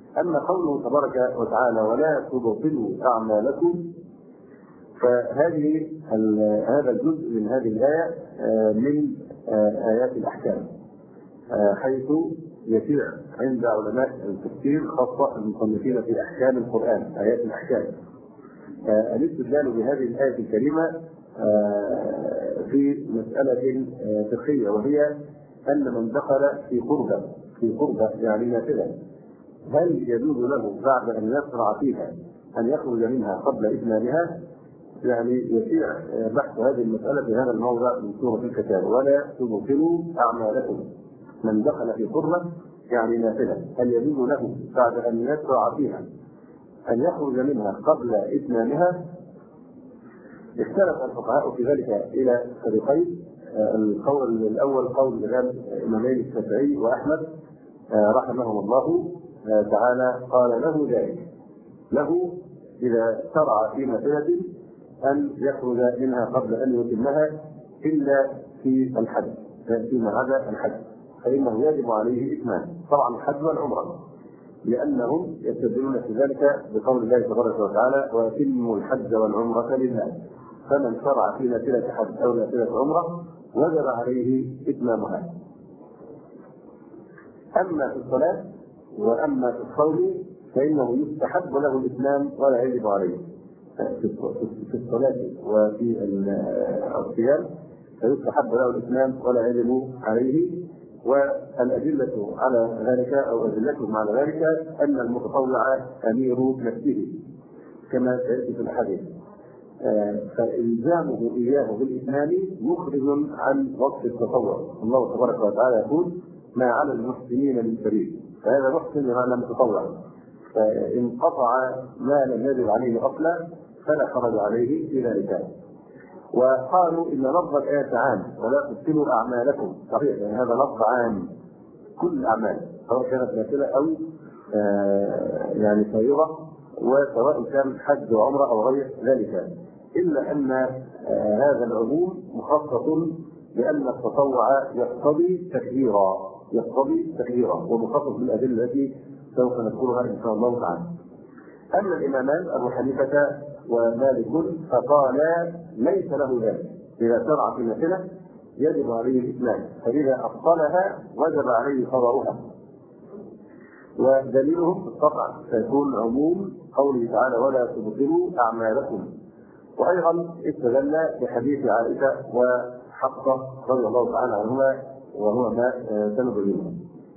أما قوله تبارك وتعالى ولا تبطلوا أعمالكم، فهذه هذا الجزء من هذه الآية من آيات الأحكام، حيث يشيع عند علماء التفسير خاصة المصنفين في أحكام القرآن آيات الأحكام الاستدلال بهذه الآية الكريمة في مسألة فقهية، وهي أن من دخل في قربة يعني نافلة، هل يجوز له بعد أن يشرع فيها أن يخرج منها قبل إتمامها؟ يعني يشيع بحث هذه المسألة في هذا الموضع من سورة الكتاب ولا تبطلوا أعمالكم. من دخل في قربة يعني نافلة، هل يجوز له بعد أن يشرع فيها أن يخرج منها قبل إتمامها؟ اختلف الفقهاء في ذلك إلى فريقين. القول الأول قول الإمامين الشافعي وأحمد رحمهم الله تعالى، قال له ذلك، له إذا شرع في نافلة أن يخرج منها قبل أن يتمها إلا في الحج، فيما عدا الحج فإنه يجب عليه إتمام، طبعا الحج والعمرة، لأنهم يستدلون في ذلك بقول الله تبارك وتعالى وأتموا الحج والعمرة لله، فمن شرع في نافلة حج أو نافلة عمرة وجب عليه إتمامها. أما في الصلاة وأما في الصوم فإنه يستحب له الإتمام ولا يجب عليه. في الصلاة وفي الصيام فيستحب له الإتمام ولا يجب عليه. والأدلة على ذلك أو أدلتهم على ذلك أن المتطوع أمير نفسه كما سيأتي في الحديث، فإلزامه إياه بالإتمام مخرج عن وقت التطوع. الله تبارك وتعالى يقول ما على المحسنين من سبيل، فهذا محسن بمعنى متطوع، فإن قطع ما لم يجب عليه أصلا فلا خرج عليه في ذلك. وقالوا إن لفظ الآية عام ولا تبطلوا أعمالكم، صحيح يعني هذا لفظ عام كل الأعمال سواء كانت نافلة أو يعني فريضة، وسواء كان حج وعمرة أو غير ذلك، إلا أن هذا العموم مخصص لأن التطوع يقتضي تكبيرا ومخصص بالأدلة التي سوف نذكرها إن شاء الله تعالى. أما الإمامان أبو حنيفة ومالك فقالا ليس له ذلك، إذا شرع في نافلة يجب عليه الإتمام، فإذا أبطلها وجب عليه قضاؤها. ودليلهم بالقطع سيكون عموم قوله تعالى ولا تبطلوا أعمالكم. وأيضا استدل بحديث عائشة وحفصة رضي الله تعالى عنهما وهو ما سنبينه.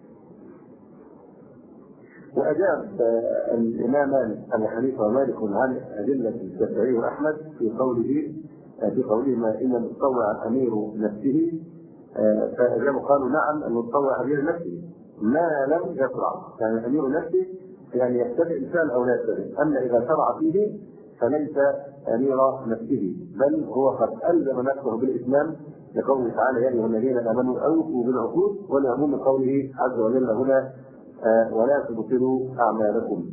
وأجاب الإمامان أبو حنيفة ومالك عن أدلة الشافعي وأحمد في قولهما إن المتطوع أمير نفسه، فأجابوا قالوا نعم المتطوع أمير نفسه ما لم يشرع، يعني أمير نفسه يعني يبتدئ الفعل أو لا يبتدئ، أما إذا شرع فيه فليس أمير نفسه، بل هو قد ألزم نفسه بالإتمام لقوله تعالى يا أيها الذين آمنوا أوفوا بالعقود، ولعموم قوله عز وجل هنا ولا تبطلوا أعمالكم.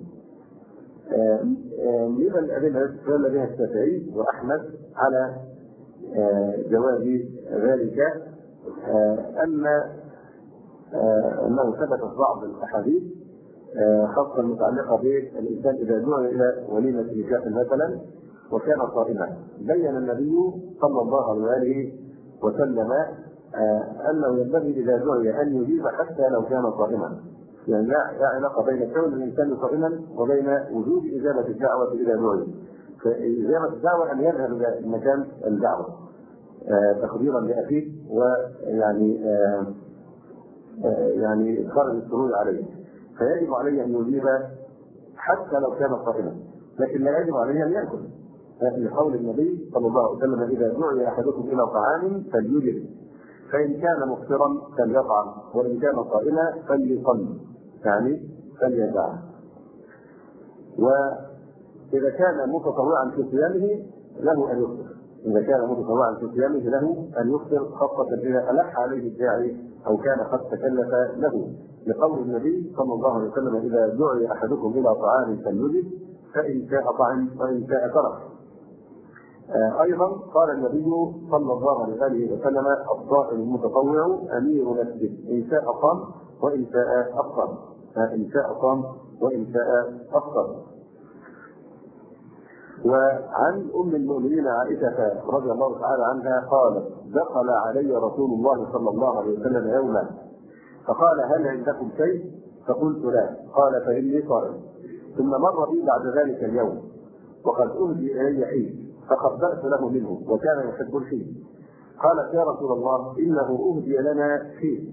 من الأدلة التي استدل بها الشافعي وأحمد على جواز ذلك أنه ثبتت بعض الأحاديث خاصة متعلقة بالإنسان إذا دعي إلى وليمة نكاح مثلا وكان صائما، بين النبي صلى الله عليه وسلم أنه ينبغي إذا دعي أن يجيب حتى لو كان صائما، يعني لا علاقة بين كون الإنسان صائما وبين وجود إجابة الدعوة إذا دعي. فإجابة الدعوة أن يذهب إلى مكان الدعوة تقديرا لأخيه ويعني يعني إدخال السرور عليه، فيجب عليه أن يجيب حتى لو كان صائما، لكن لا يجب عليه أن يأكل، لقول النبي صلى الله عليه وسلم إذا دعي أحدكم إلى طعام فليجب، فإن كان مفطرا فليطعم وإن كان صائما فليصلي، يعني فليدعه. وإذا كان متطوعا في صيامه له أن يفطر، إذا كان متطوعا في صيامه له أن يفطر، خاصة إذا ألح عليه الداعي أو كان قد تكلف له، لقول النبي صلى الله عليه وسلم إذا دعي أحدكم إلى طعام فليجب فإن شاء طعم وإن شاء ترك. أيضا قال النبي صلى الله عليه وسلم الصائم المتطوع أمير نفسه إن شاء صام وإن شاء أفطر، إن شاء صام وإن شاء أفطر. وعن أم المؤمنين عائشة رضي الله تعالى عنها قالت: دخل علي رسول الله صلى الله عليه وسلم يوما فقال: هل عندكم شيء؟ فقلت: لا. قال: فإني صائم. ثم مر بي بعد ذلك اليوم وقد أهدي إلي حين فخبأت له منه وكان يحب الحين. قالت: يا رسول الله إنه أهدي لنا حين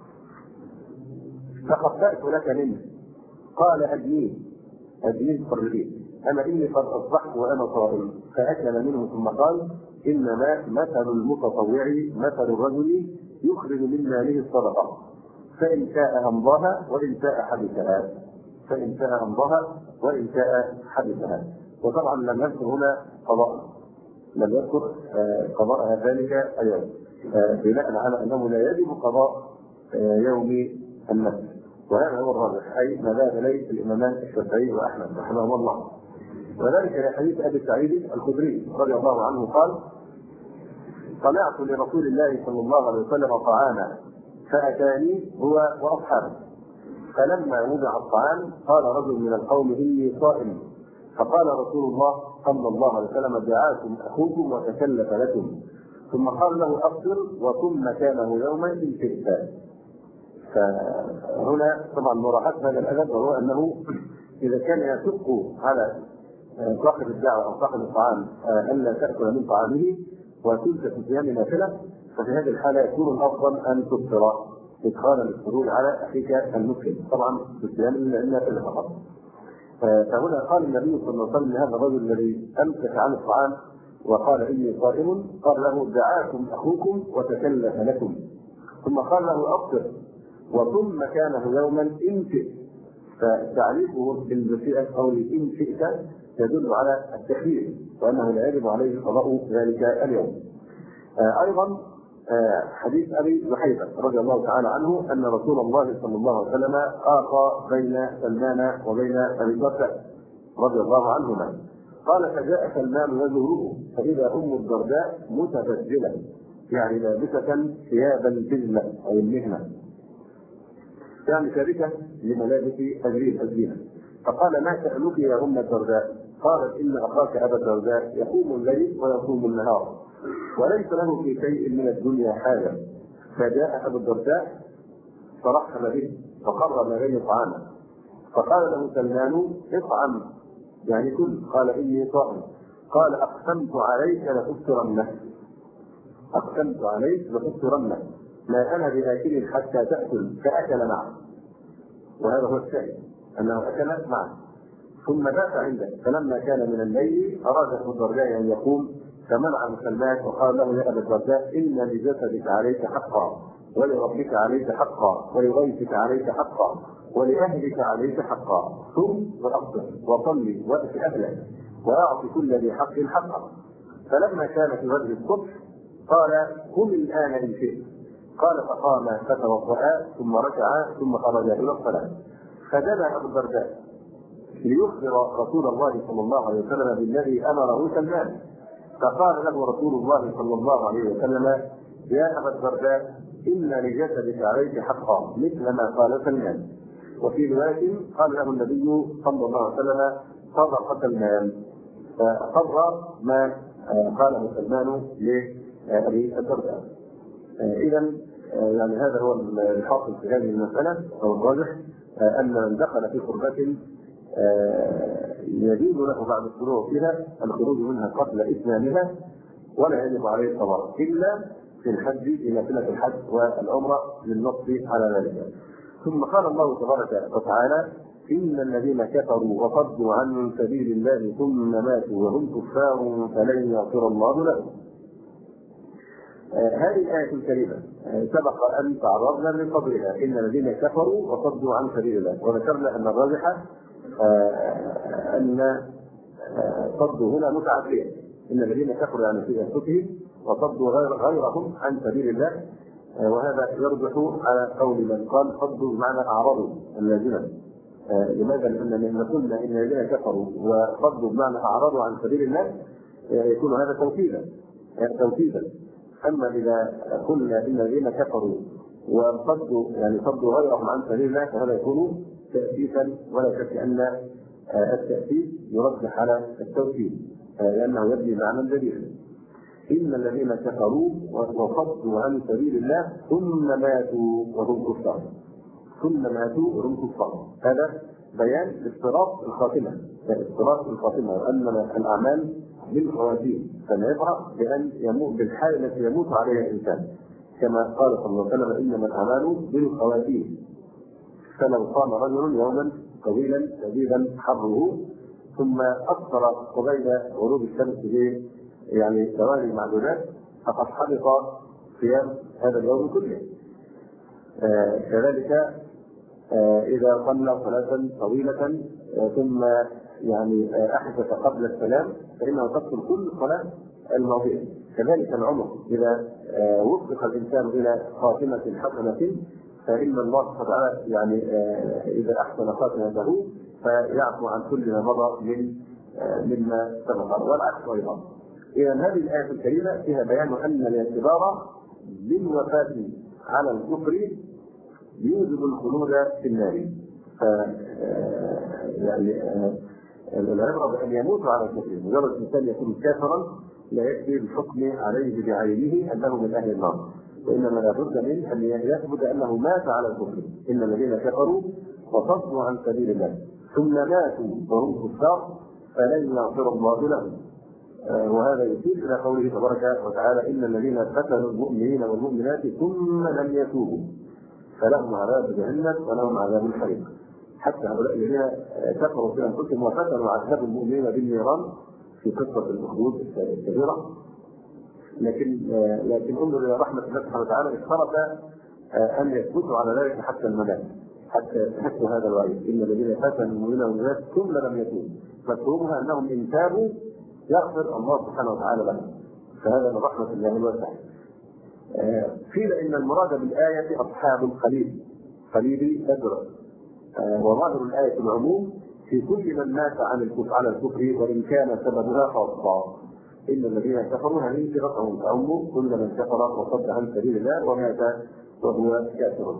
فخبأت لك منه. قال: هديه فرجين، أما إني قد أصبحت وأنا صائم. فأكل منه ثم قال: إنما مثل المتطوع مثل الرجل يخرج من ماله الصدقة فإن شاء أمضاها وإن شاء حبسها. وطبعا لم يذكر هنا قضاء، لم يذكر قضاء ذلك اليوم بناء على أنه لا يجب قضاء يوم النفس، وهذا هو الراجح، أي ما ذهب إليه الإمامان الشافعي وأحمد رحمه الله. وذلك لحديث أبي سعيد الخدري رضي الله عنه قال: صنعت لرسول الله صلى الله عليه وسلم طعاما فأتاني هو وأصحابه، فلما وضع الطعام قال رجل من القوم: إني صائم. فقال رسول الله صلى الله عليه وسلم: دعاكم أخوكم وتكلف لكم. ثم قال له: أفطر وصم مكانه يوما إن شئت. فهنا طبعا مراعاة هذا الأدب، وهو أنه إذا كان يشق على صاحب الدعوة أو صاحب الطعام ألا تأكل من طعامه وتلك في صيام نافلة، ففي هذه الحالة يكون الأفضل أن تفطر إدخالا للسرور على أخيك المسلم، طبعا في صيام النافلة فقط. فهنا قال النبي صلى الله عليه وسلم لهذا الرجل الذي أمسك عن الطعام وقال: إني صائم، قال له: دعاكم أخوكم وتكلف لكم. ثم قال له: أفطر وصم مكانه يوما إن شئت. فتعريفه بالمشيئة أو إن شئت يدل على التخيير، وأنه لا يجب عليه قضاء ذلك اليوم. أيضا حديث أبي جحيفة رضي الله تعالى عنه أن رسول الله صلى الله عليه وسلم آقى بين سلمان وبين أبي بكر رضي الله عنهما. قال: فجاء سلمان يزوره فإذا أم الدرداء متبجلة، يعني لابسة ثياب البذلة أو المهنة، يعني شركة لملابس الزينة. فقال: ما شأنك يا أم الدرداء؟ قالت: إن أخاك أبا الدرداء يقوم الليل ويصوم النهار وليس له في شيء من الدنيا حاجة. فجاء أبو الدرداء فرحب به فقرب إليه طعاما، فقال له سلمان: اطعم يعني كل. قال: إني صائم. قال: أقسمت عليك لتفطرن، ما أنا بآكل حتى تأكل. فأكل معه، وهذا هو الشاهد أنه أكل معه. ثم بات عنده، فلما كان من الليل أراد أبو الدرداء أن يقوم فمنع سلمان وقال له: يا أبا الدرداء إن لجسدك عليك حقا، ولربك عليك حقا، ولغيثك عليك حقا، ولأهلك عليك حقا. ثم وأفطر وصلي وأت أهلك وأعطي كل ذي حق حقا. فلما كان في وجه الصبح قال: قم الآن إن شئت. قال: فقام فتوضأ ثم ركع ثم خرج إلى الصلاة. فجاء أبو الدرداء ليخبر رسول الله صلى الله عليه وسلم بالذي أمره سلمان، فقال له رسول الله صلى الله عليه وسلم: يا أبا الدرداء إن لجسدك عليك حقا، مثل ما قال سلمان. وفي رواية قال له النبي صلى الله عليه وسلم: صدقة المال. فقرر ما قاله سلمان لأبي الدرداء. إذا يعني هذا هو الحاصل في هذه المسألة أو الراجح، أن من دخل في قربة يجوز له بعد الشروع فيها الخروج منها قبل إتمامها، ولا يجب عليه القضاء إلا في الحج، إلى سنة الحج والعمرة للنص على ذلك. ثم قال الله تبارك وتعالى: إن الذين كفروا وصدوا عن سبيل الله ثم ماتوا وهم كفار فلن يغفر الله لهم. هذه الآية الكريمة سبق أن تعرضنا من قبلها: إن الذين كفروا وصدوا عن سبيل الله، وذكرنا أن الراجح أن صدوا هنا متعدية، إن الذين كفروا يعني في أنفسهم وصدوا غيرهم عن سبيل الله، وهذا يرجح على قول من قال صدوا بمعنى أعرضوا اللازمة. لماذا؟ لأن قلنا إن الذين كفروا وصدوا بمعنى أعرضوا عن سبيل الله يكون هذا توكيدا. أما إذا قلنا إن الذين كفروا وصدوا يعني صدوا غيرهم عن سبيل الله فهذا يكون تأسيسا، ولا شك أن التأسيس يرجح على التوكيد لأنه يبني معنى جديد. إن الذين كفروا وصدوا عن سبيل الله ثم ماتوا وهم كفار، ثم ماتوا وهم كفار، هذا بيان اضطراب الخاتمة، اضطراب الخاتمة، وأن الأعمال بالخواتيم، فنبرأ بأن يموت بالحال التي يموت عليها الإنسان، كما قال صلى الله عليه وسلم: إنما الأعمال بالخواتيم. فلو قام رجل يوما طويلا شديدا حره ثم أقصر قبيل غروب الشمس يعني ثواني معدودات فقد حبط صيام هذا اليوم كله. كذلك إذا صلى صلاة طويلة ثم يعني أحدث قبل السلام فإنه تبطل كل الصلاة الماضية. كذلك العمر إذا وفق الإنسان إلى خاتمة حسنة فإن الله سبحانه وتعالى يعني إذا أحسن خاتمته فيعفو عن كل ما مضى مما سبق، والعكس أيضا. إذا هذه الآية الكريمة فيها بيان أن الاعتبار بالوفاة على الكفر يوجب الخلود في النار. يعني العبرة بأن يموت على الكفر، مجرد الإنسان يكون كافرا لا يكفي الحكم عليه بعينه أنه من أهل النار، وإنما لابد من أن يثبت أنه مات على الكفر. إن الذين كفروا وصدوا عن سبيل الله ثم ماتوا وهم كفار فلن يغفر الله لهم. وهذا يشير إلى قوله تبارك وتعالى: إن الذين فتنوا المؤمنين والمؤمنات ثم لم يتوبوا فلهم عذاب جهنم ولهم عذاب الحريق. حتى هؤلاء الذين كفروا في أنفسهم وفتنوا عذاب المؤمنين بالنيران في قصة الأخدود الكبيرة، لكن انظر إلى رحمة الله سبحانه وتعالى، اشترط أن يثبتوا على ذلك حتى الممات، حتى يحسوا هذا الوعيد: إن الذين فتنوا المؤمنين والمؤمنات ثم لم يتوبوا، مفهومها أنهم إن تابوا يغفر الله سبحانه وتعالى لهم. فهذا من رحمة الله الواسعة. قيل إن المراد بالآية أصحاب الخليل، خليل بدر، وظاهر الآية العموم في كل من مات على الكفر وإن كان سببها خاصا. إن الذين كفروا هذه صيغتهم تعم كل من كفر وصد عن سبيل الله ومات وهو كافر.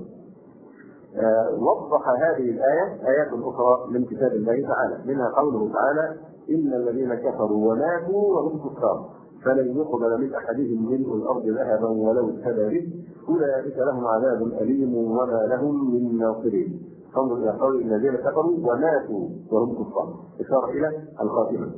وضح هذه الآية آيات أخرى من كتاب الله تعالى، منها قوله تعالى: إن الذين كفروا وماتوا وهم كفار فلن يقبل من أحدهم ملء الأرض ذهبا ولو افتدى به أولئك لهم عذاب أليم وما لهم من ناصرين. انظر إلى قول الذين كفروا وماتوا وهم كفار، إشارة إلى الخاتمة.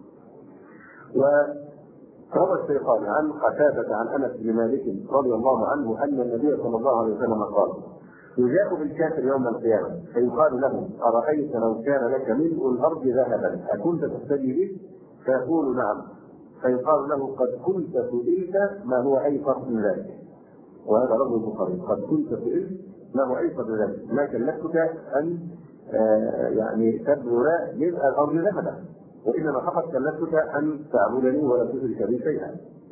وروى الشيخان عن قتادة عن أنس بن مالك رضي الله عنه أن النبي صلى الله عليه وسلم قال: يجاء بالكافر يوم القيامة فيقال له: أرأيت لو كان لك ملء الأرض ذهبا أكنت تفتدي به؟ فيقول: نعم. فيقال له: قد كنت سئلت ما هو أيسر من ذلك. وهذا لفظ البخاري: قد كنت سئلت ما هو أيسر من ذلك، ما كلفتك أن يعني تبذل ملء الأرض ذهبا، وإنما فقط كلفتك أن تعبدني ولا تشرك بي شيئا.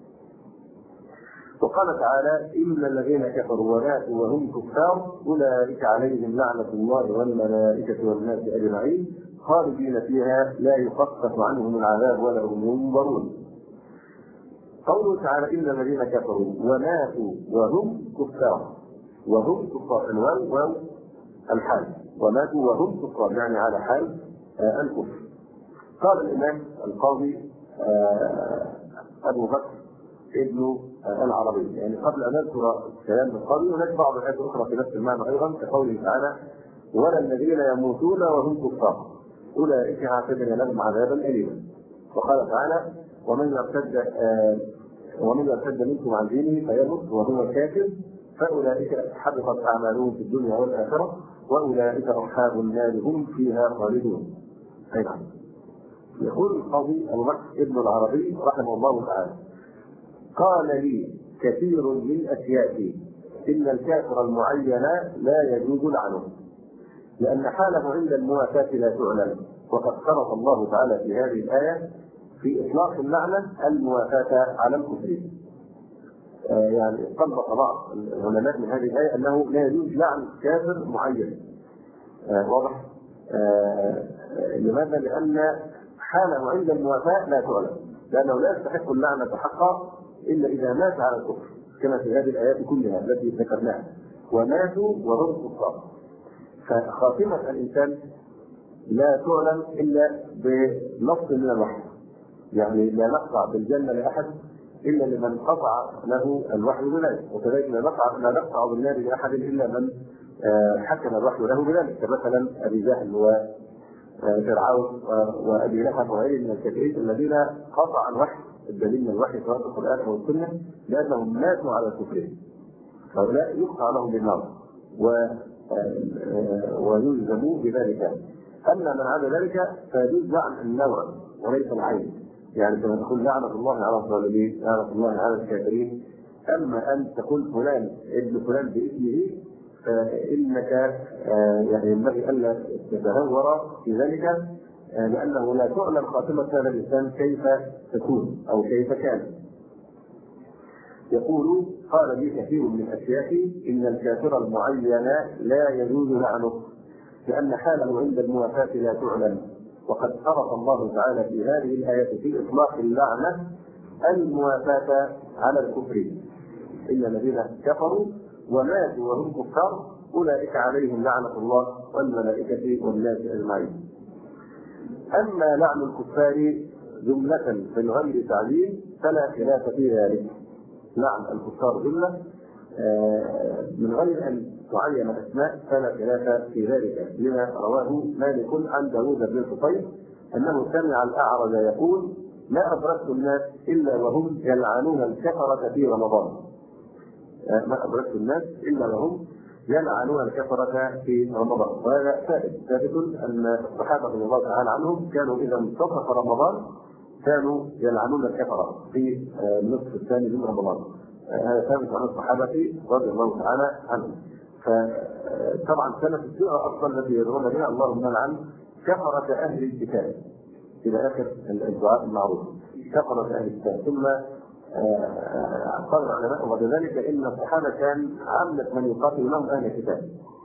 وقال تعالى: إن الذين كفروا وماتوا وهم كفار أولئك عليهم لعنة الله والملائكة والناس أجمعين خالدين فيها لا يخفف عنهم العذاب ولا هم ينظرون. قوله تعالى: إن الذين كفروا وماتوا وهم كفار، وهم كفار، الواو الحال، وماتوا وهم كفار يعني على حال الكفر. قال الإمام القاضي أبو بكر ابن العربي، يعني قبل أن نذكر كلام القاضي هناك بعض الآيات الأخرى في نفس المعنى أيضا، كقوله تعالى: ولا الذين يموتون وهم كفار أولئك أعتدنا لهم عذابا أليما. وقال تعالى: ومن يرتد منكم عن دينه فيمت وهو كافر فأولئك حبطت أعمالهم في الدنيا والآخرة وأولئك أصحاب النار هم فيها خالدون. أيضا يقول القاضي أبو بكر ابن العربي رحمه الله تعالى: قال لي كثير من أشيائي إن الكافر المعين لا يجوز لعنه، لأن حاله عند الموافاة لا تعلم، وقد شرط الله تعالى في هذه الآية في إطلاق اللعنة الموافاة على الكفر. يعني طبق بعض العلماء من هذه الآية أنه لا يجوز لعن كافر معين. واضح؟ لماذا؟ لأن حاله عند الموافاة لا تعلم، لأنه لا يستحق اللعنة حقا إلا إذا مات على الكفر، كما في هذه الآيات كلها التي ذكرناها: وماتوا وهم كفار. فخاتمة الإنسان لا تعلم إلا بنص من الوحي، يعني لا نقطع بالجنة لأحد إلا لمن قطع له الوحي بذلك، وكذلك لا نقطع بالنار لأحد إلا من حكم الوحي له بذلك، كمثلا أبي جهل وفرعون وأبي لهب وغيرهم من الكافرين الذين قطع الوحي، الدليل من الوحي سواء في القرآن أو السنة، لأنهم ماتوا على كفرهم. هؤلاء يقطع لهم بالنار ويلزموا بذلك. أما من عدا ذلك فيجوز لعن النوع وليس العين، يعني كما تقول لعنة الله على الظالمين، لعنة الله على الكافرين. أما أن تقول فلان ابن فلان باسمه فإنك يعني ينبغي ألا تتهور في ذلك، لأنه لا تعلم خاتمة هذا الإنسان كيف تكون أو كيف كان. يقول قال لي كثير من أشياخي إن الكافر المعين لا يجوز لعنه لأن حاله عند الموافاة لا تعلم، وقد فرض الله تعالى في هذه الآية في إطلاق اللعنة الموافاة على الكفر، إلا الذين كفروا وماتوا وهم كفار أولئك عليهم لعنة الله والملائكة والناس أجمعين. أما لعن الكفار جملة من غير تعليل فلا خلاف في ذلك. لعن الكفار جملة من غير أن تعين أسماء فلا خلاف في ذلك، لما رواه مالك عن داوود بن الخطيب أنه سمع الأعرج يقول ما أدركت الناس إلا وهم يلعنون الكفرة في رمضان. ما أدركت الناس إلا وهم يلعنون الكفرة في رمضان. وهذا ثابت أن الصحابة رضي الله تعالى عنهم كانوا إذا انتصف رمضان كانوا يلعنون الكفرة في النصف الثاني من رمضان. هذا ثابت عن الصحابة رضي الله تعالى عنهم. فطبعا كانت السورة أصلا التي يدعون بها اللهم لعن كفرة أهل الكتاب إلى آخر الدعاء المعروف، كفرة أهل الكتاب. ثم قال العلماء بعد ذلك إن الصحابة كان عامة من يقاتل لهم أهل الكتاب.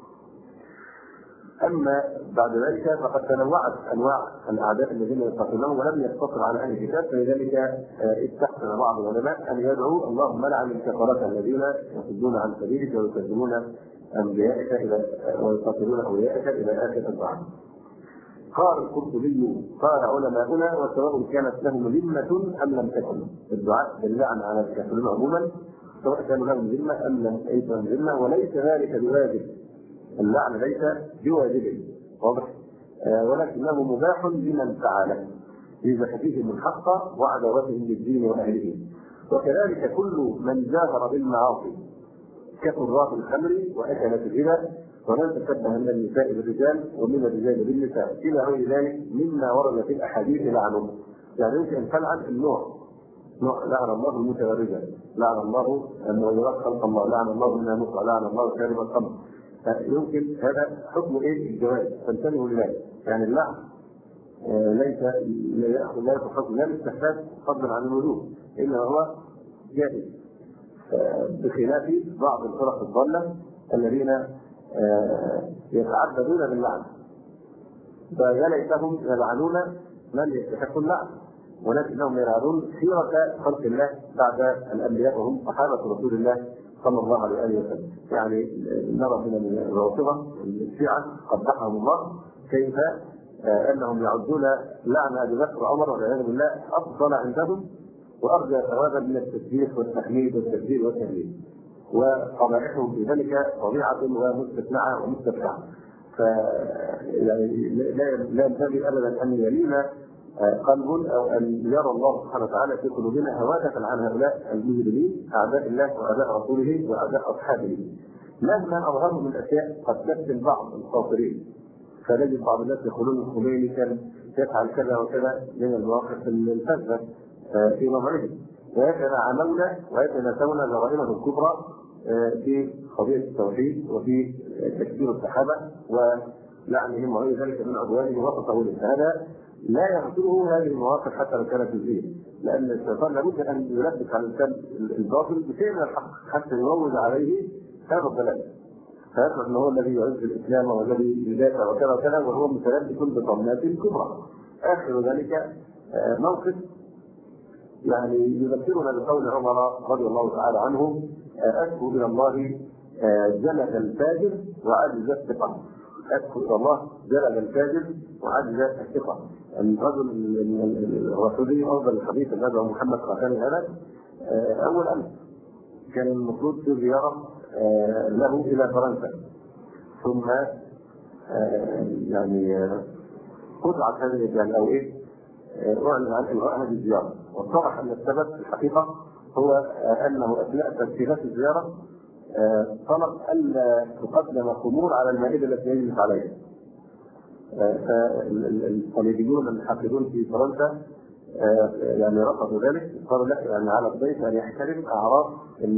أما بعد ذلك فقد تنوعت أنواع الأعداء الذين يقاتلونهم ولم يقتصر على أهل الكتاب، فلذلك استحسن بعض العلماء أن يدعوا اللهم لعن الكفرة الذين يصدون عن سبيلك ويكذبون أنبيائك ويقاتلون أوليائك إلى آخر الدعاء. قال القرطبي قال علماؤنا وسواء كانت لهم ذمة أم لم تكن، الدعاء باللعن على الكافرين عموما سواء كانوا لهم ذمة أم لم يكن ذمة، وليس ذلك بواجب، اللعن ليس بواجب واضح، ولكنه مباح لمن فعله لزحفهم الحق وعداوتهم للدين وأهله. وكذلك كل من جاهر بالمعاصي كقراء الخمر وأكلة الربا ومن تشبه من النساء بالرجال ومن الرجال بالنساء إلى غير ذلك مما ورد في الأحاديث لعنه. يعني يمكن أن تلعن النوع، لعن الله المتبرجة، لعن الله المغيرات خلق الله، لعن الله الناموس، لعن الله شارب الخمر. يمكن هذا حكم الجواز، فانتبهوا لذلك. يعني اللعن ليس لا يأخذ حكم لا الاستحباب فضلا عن الوجوب، إنما هو جائز، بخلاف بعض الفرق الضالة الذين يتعبدون باللعن، فيا ليتهم يلعنون من يستحق اللعن، ولكنهم يلعنون خيرة خلق الله بعد الأنبياء وهم صحابة رسول الله صلى الله عليه وسلم. يعني نرى من الرافضة الشيعة قبحهم الله كيف أنهم يعدون لعن أبي بكر وعمر والعياذ بالله أفضل عندهم وأرجى ثوابا من التسبيح والتحميد والتكبير والتهليل، وقبائحهم في ذلك طبيعة ومستثنعة ومستبشعة. يعني لا ينبغي أبدا أن يلين قلب أو أن يرى الله سبحانه وتعالى في قلوبنا هوادة عن هؤلاء المجرمين أعداء الله وأعداء رسوله وأعداء أصحابه، مهما أظهروا من أشياء قد تفتن بعض الخاطرين. فنجد بعض الناس يقولون الخميني كان يفعل كذا وكذا من المواقف الفذة في نظرهم، ويتناعمون ويتناسون جرائمهم الكبرى في قضية التوحيد وفي تكبير الصحابة ولعنهم وغير ذلك من عدوانهم وتطاولهم. هذا لا يغفره هذه المواقف حتى لو كانت جزئية، لأن الشيطان لابد أن يلبس على الإنسان الباطل بشيء من الحق حتى يروج عليه هذا الضلال، فيشعر أنه هو الذي يعز الإسلام والذي يدافع وكذا وكذا وهو متلبس بطمنات كبرى. آخر ذلك موقف يعني يذكرنا بقول عمر رضي الله تعالى عنه أشكو إلى الله جلد الفاجر وعجز الثقة. أدخل إلى الله جلد الكاذب وعجز الثقة. الرجل الرسولي أفضل الحديث الذي هو محمد قاسم هذا أول أمس كان المفروض في زيارة له إلى فرنسا، ثم يعني قطعت هذه يعني أو إيه أعلن عن إلغاء هذه الزيارة، واتضح أن السبب في الحقيقة هو أنه أثناء ترتيبات الزيارة طلب ألا تقدم خمور على المائدة التي يجلس عليها. فالصليبيون الحاقدون في فرنسا يعني رفضوا ذلك، قالوا لا، يعني على الضيف ان يحترم اعراض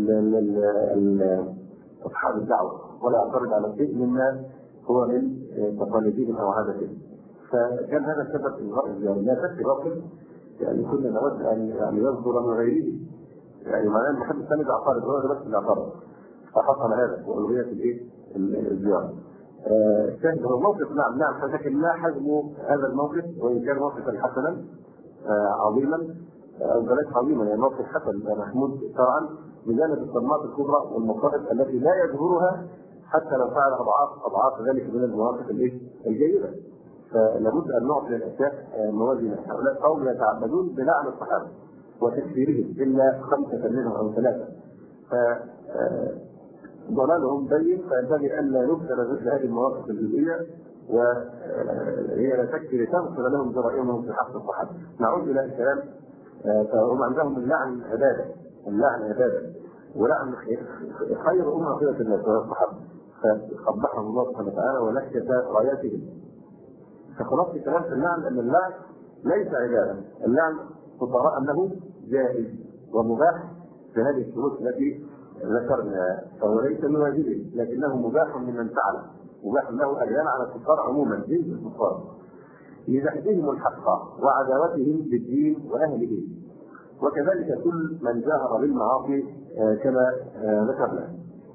اصحاب الدعوه ولا يعترض على شيء مما هو من تقاليدهم او عادتهم. فكان هذا السبب في الغاء، يعني لا شك باطل، يعني كنا نود ان يعني يصدر من غيره، يعني معناه ان محمد سامي اعترض هو بس اللي اعترض، فحصل هذا والغيت الايه الزياره. كان هو موقف نعم ولكن لا حجم هذا الموقف، وان كان موقفا حسنا عظيما او بلاش عظيما، يعني موقف حسن محمود شرعا بجانب الصدمات الكبرى والمصائب التي لا يجبرها حتى لو فعل اضعاف ذلك من المواقف الجيده. فلابد ان نعطي الاشياء موازنه. هؤلاء قوم يتعبدون بلعن الصحابه وتكفيرهم الا 5 منهم او 3، ضلالهم بين، فينبغي ان لا يبذل مثل هذه المواقف الجزئيه وهي لا تكفي لتغفر لهم جرائمهم في حق الصحابه. نعود الى الكلام. فهم عندهم اللعن عباده، اللعن عباده، ولعن خير خيرة الناس وهو الصحابه، فقبحهم الله سبحانه وتعالى ونكت راياتهم. فخلاص الكلام في اللعن ان اللعن ليس عباده، اللعن فقراء انه جائز ومباح بهذه الشروط التي ذكرنا، فهو ليس من واجبه لكنه مباح لمن فعله، مباح له ان يلعن الكفار عموما جنس الكفار لجحدهم الحق وعداوتهم بالدين واهله، وكذلك كل من جاهر بالمعاصي كما ذكرنا.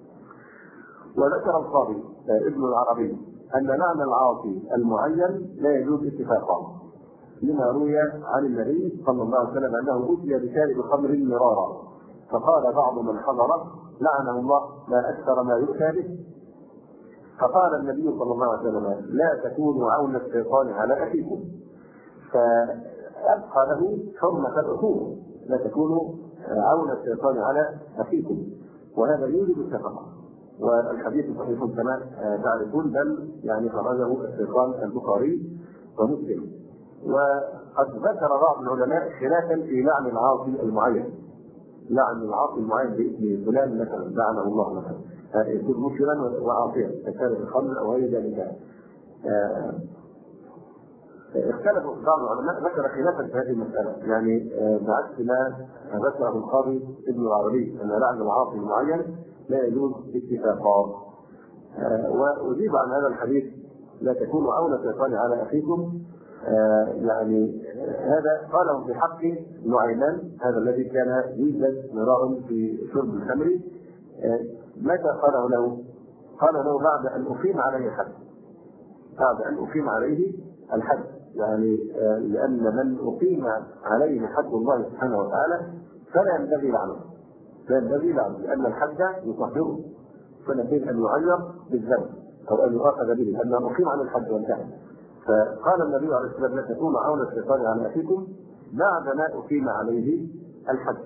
وذكر القاضي ابن العربي ان لعن العاصي المعين لا يجوز اتفاقا، لما روي عن النبي صلى الله عليه وسلم انه اتي بشارب خمر مرارا، فقال بعض من حضره لعنه الله ما اكثر ما يؤتى به، فقال النبي صلى الله عليه وسلم لا تكونوا عون الشيطان على اخيكم، فابقى له حرمه العقوبه، لا تكونوا عون الشيطان على اخيكم، وهذا يوجب الشفقه. والحديث صحيح كما تعرفون، بل يعني خرجه الشيطان البخاري ومسلم. وقد ذكر بعض العلماء خلافا في لعن العاصي المعين، لعن العاصي المعين باسم فلان مثلا لعنه الله مثلا يكون مشرا وعاصيا كشارب الخمر او غير ذلك. اختلفوا بعض العلماء ذكر خلافا في هذه المساله، يعني بعكس ما ذكره القاضي ابن العربي ان لعن العاصي المعين لا يجوز اتفاقا. واجيب عن هذا الحديث لا تكونوا عون الشيطان على اخيكم، يعني هذا قاله في حق نعيمان هذا الذي كان يوجد مراء في شرب الخمر. متى قاله له؟ قال له بعد ان اقيم عليه الحد، بعد ان اقيم عليه الحد، يعني لان من اقيم عليه حد الله سبحانه وتعالى فلا ينبغي لعنه، لا ينبغي لعنه، لان الحد يطهره، فنبغي ان يعير بالذنب او ان يؤاخذ به لانه اقيم على الحد وانتهى. فقال النبي عليه الصلاه والسلام لا تكونوا عون الشيطان على اخيكم بعد ما اقيم عليه الحد.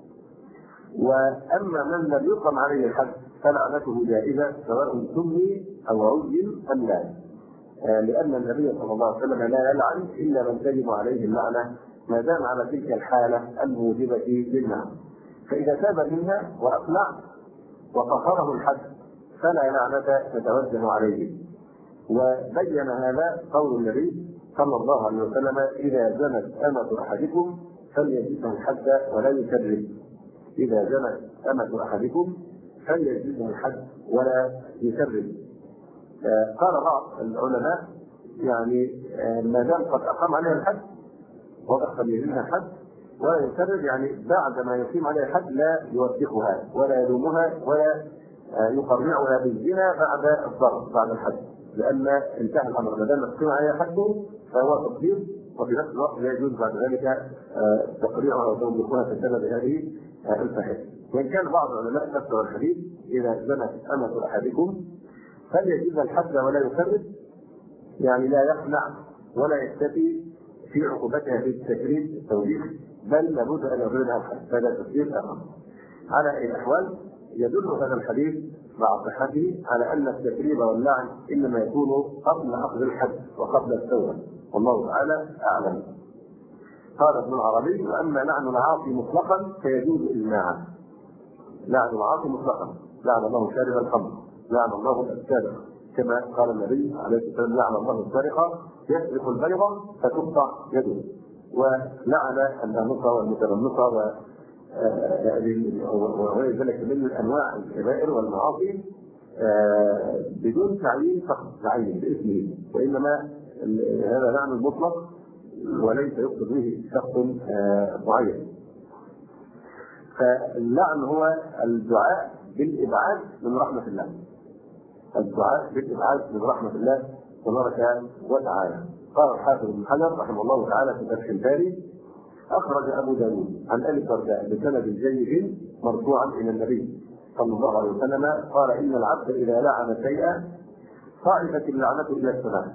واما من لم يقم عليه الحد فلعنته جائزه سواء سمي او عزل ام لا، لان النبي صلى الله عليه وسلم لا يلعن الا من تجب عليه اللعنه ما دام على تلك الحاله الموجبه للعنه، فاذا تاب منها واقلع وقهره الحد فلا لعنه تتوجه عليه. وبين هذا قول النبي صلى الله عليه وسلم اذا زنت امه احدكم فليجلده الحد ولا يكرر، اذا زنت امه احدكم فليجلده الحد ولا يكرر. قال بعض العلماء يعني ما دام قد اقام عليها الحد وقد يجلدها الحد ولا يكرر، يعني بعد ما يقيم عليها الحد لا يوثقها ولا يلومها ولا يقرعها بالزنا بعد الضرب بعد الحد، لان انتهى الامر ما دام يقيم عليها حده فهو تطبيق، وفي نفس الوقت لا يجوز بعد ذلك تقريعها او توبيخها بسبب هذه الفاحشه. وان كان بعض العلماء فسر الحديث اذا زنت امه احدكم فليجد الحد ولا يكرر، يعني لا يخلع ولا يكتفي في عقوبتها بالتكريم التوبيخ، بل لابد ان يضربها الحد. هذا تفسير اخر. على اي الاحوال يدل هذا الحديث مع صحته على ان التكريم واللعن انما يكون قبل اخذ الحد وقبل التوبه، والله تعالى اعلم. قال ابن العربي: واما لعن العاصي مطلقا فيجوز اجماعا. لعن العاصي مطلقا، لعن الله شارب الخمر، لعن الله السارق، كما قال النبي عليه الصلاه والسلام: لعن الله السارق يسرق البيضه فتقطع يده، ولعن النامصه والمتنمصه وغير ذلك من انواع الكبائر والمعاصي بدون تعيين فقط تعيين باسمه، وانما هذا لعن المطلق وليس يقصد به شخص معين. فاللعن هو الدعاء بالابعاد من رحمه الله، الدعاء بالابعاد من رحمه الله تبارك وتعالى. قال الحافظ ابن حجر رحمه الله تعالى في فتح الباري: اخرج ابو داود عن ابي الدرداء بسند جيد مرفوعا الى النبي صلى الله عليه وسلم قال: ان العبد اذا لعن شيئا صعدت اللعنه الى السماء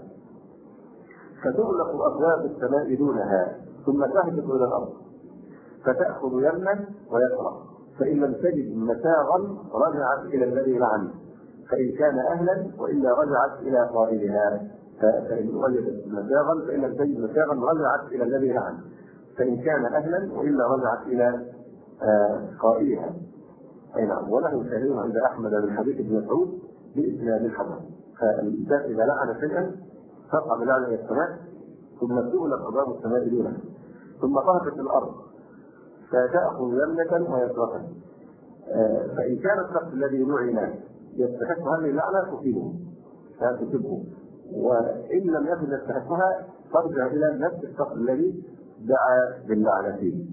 فتغلق ابواب السماء دونها ثم تهبط الى الارض فتاخذ يمنا ويسرا، فان لم تجد مساغا رجعت الى الذي لعن فان كان اهلا، والا رجعت الى قائلها، فان وجدت مساغا فان لم تجد مساغا رجعت الى الذي لعن فان كان اهلا، والا رجعت الى قائلها. اي نعم. وله شاهد عند احمد من حديث ابن مسعود باسناد الحسن. فالانسان اذا لعن شيئا تصعد اللعنه الى السماء ثم تغلق ابواب السماء دونها ثم تهبط الارض فتاخذ يمنه ويسرا، فان كان الشخص الذي لعن يستحق هذه اللعنه تصيبه فتصيبه، وان لم يكن يستحقها ترجع الى نفس الشخص الذي دعا باللعنه فيه.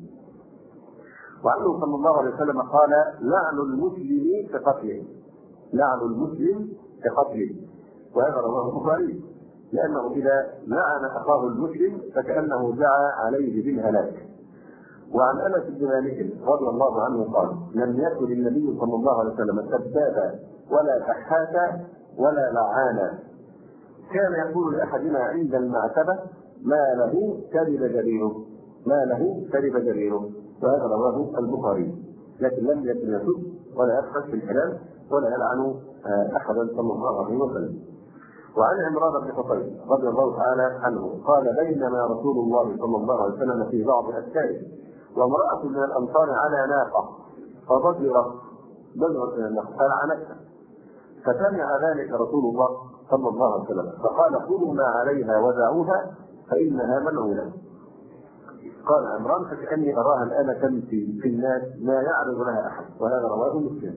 وعنه صلى الله عليه وسلم قال: لعن المسلم كقتله، لعن المسلم كقتله، وهذا رواه البخاري، لانه اذا لعن اخاه المسلم فكانه دعا عليه بالهلاك. وعن انس بن مالك رضي الله عنه قال: لم يكن النبي صلى الله عليه وسلم سبابا ولا كحاتا ولا لعانا، كان يقول لاحدنا عند المعتبه: ما له كذب جريره، ما له كذب جريره، وهذا رواه البخاري. لكن لم يكن يسب ولا يبخس في الكلام ولا يلعن احدا صلى الله عليه وسلم. وعن عمران بن حصين رضي الله تعالى عنه قال: بينما رسول الله صلى الله عليه وسلم في بعض اسكاره وامراه من الانصار على ناقه فضجرت بذره من النخل فلعنتها، فسمع ذلك رسول الله صلى الله عليه وسلم فقال: خذوا ما عليها ودعوها فانها ملعونه. قال عمران: فكأني اراها الان تمشي في الناس ما يعرض لها احد، وهذا رواه مسلم.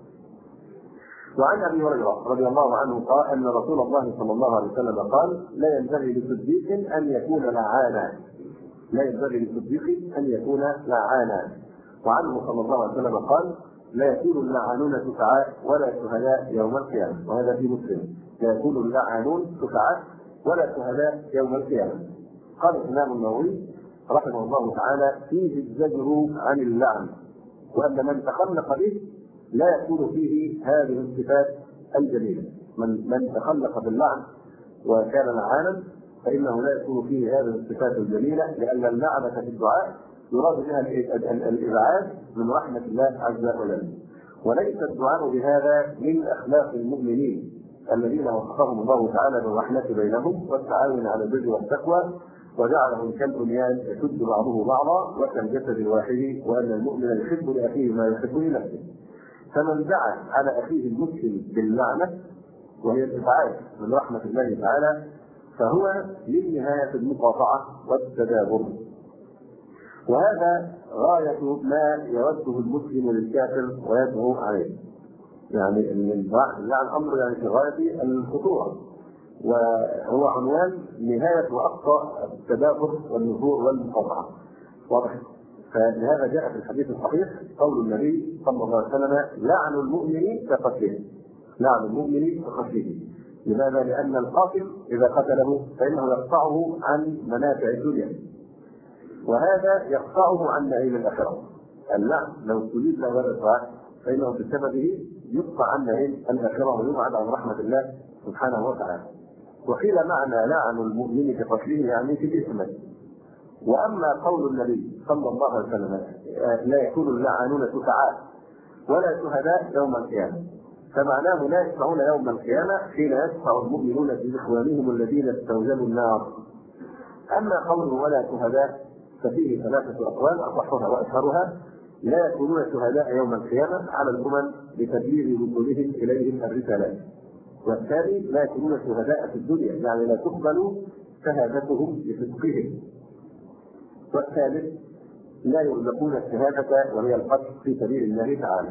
وعن ابي هريره رضي الله عنه قال ان رسول الله صلى الله عليه وسلم قال: لا ينبغي لصديق ان يكون لعانا، لا ينبغي لصديق ان يكون لعانا. وعنه صلى الله عليه وسلم قال: لا يكون اللعانون شفعاء ولا شهداء يوم القيامه، وهذا في مسلم: لا يكون اللعانون شفعاء ولا شهداء يوم القيامه. قال الامام النووي رحمه الله تعالى: فيه الزجر عن اللعن، وان من تخلق به لا يكون فيه هذه الصفات الجميله. من تخلق باللعن وكان لعانا فانه لا يكون فيه هذه الصفات الجميله، لان اللعنه في الدعاء يراد بها الابعاد من رحمه الله عز وجل، وليس الدعاء بهذا من اخلاق المؤمنين الذين وصفهم الله تعالى بالرحمه بينهم والتعاون على البر والتقوى، وجعلهم كالبنيان يشد بعضه بعضا وكالجسد الواحد، وان المؤمن يحب لاخيه ما يحب لنفسه. فمن دعا على اخيه المسلم باللعنه وهي الابعاد من رحمه الله تعالى فهو لنهايه المقاطعه والتدابر، وهذا غايه ما يوده المسلم للكافر ويدعو عليه. يعني اللعن امر يعني في غايه الخطوره، وهو عنوان نهايه واقصى التدابر والنفور والمقاطعه. واضح؟ فلهذا جاء في الحديث الصحيح قول النبي صلى الله عليه وسلم: لعن المؤمن كقتله، لعن المؤمن كقتله. لماذا؟ لان القاتل اذا قتله فانه يقطعه عن منافع الدنيا، وهذا يقطعه عن نعيم الاخره. اللعن لو استجيب له هذا الدعاء فانه بسببه يبقى عن الآخرة ويبعد عن رحمة الله سبحانه وتعالى. وقيل معنى لعن المؤمن بقتله يعني في الإثم. وأما قول النبي صلى الله عليه وسلم لا يكون اللعانون شفعاء ولا شهداء يوم القيامة، فمعناه لا يشفعون يوم القيامة حين يشفع المؤمنون بإخوانهم الذين استوجبوا النار. أما قوله ولا شهداء ففيه ثلاثة أقوال أصحها وأشهرها: لا يكونون شهداء يوم القيامة على الأمم بتبليغ رسلهم إليهم الرسالات. والثاني لا يكونون شهداء في الدنيا يعني لا تقبل شهادتهم بصدقهم. والثالث لا يرزقون الشهادة وهي القتل في سبيل الله تعالى.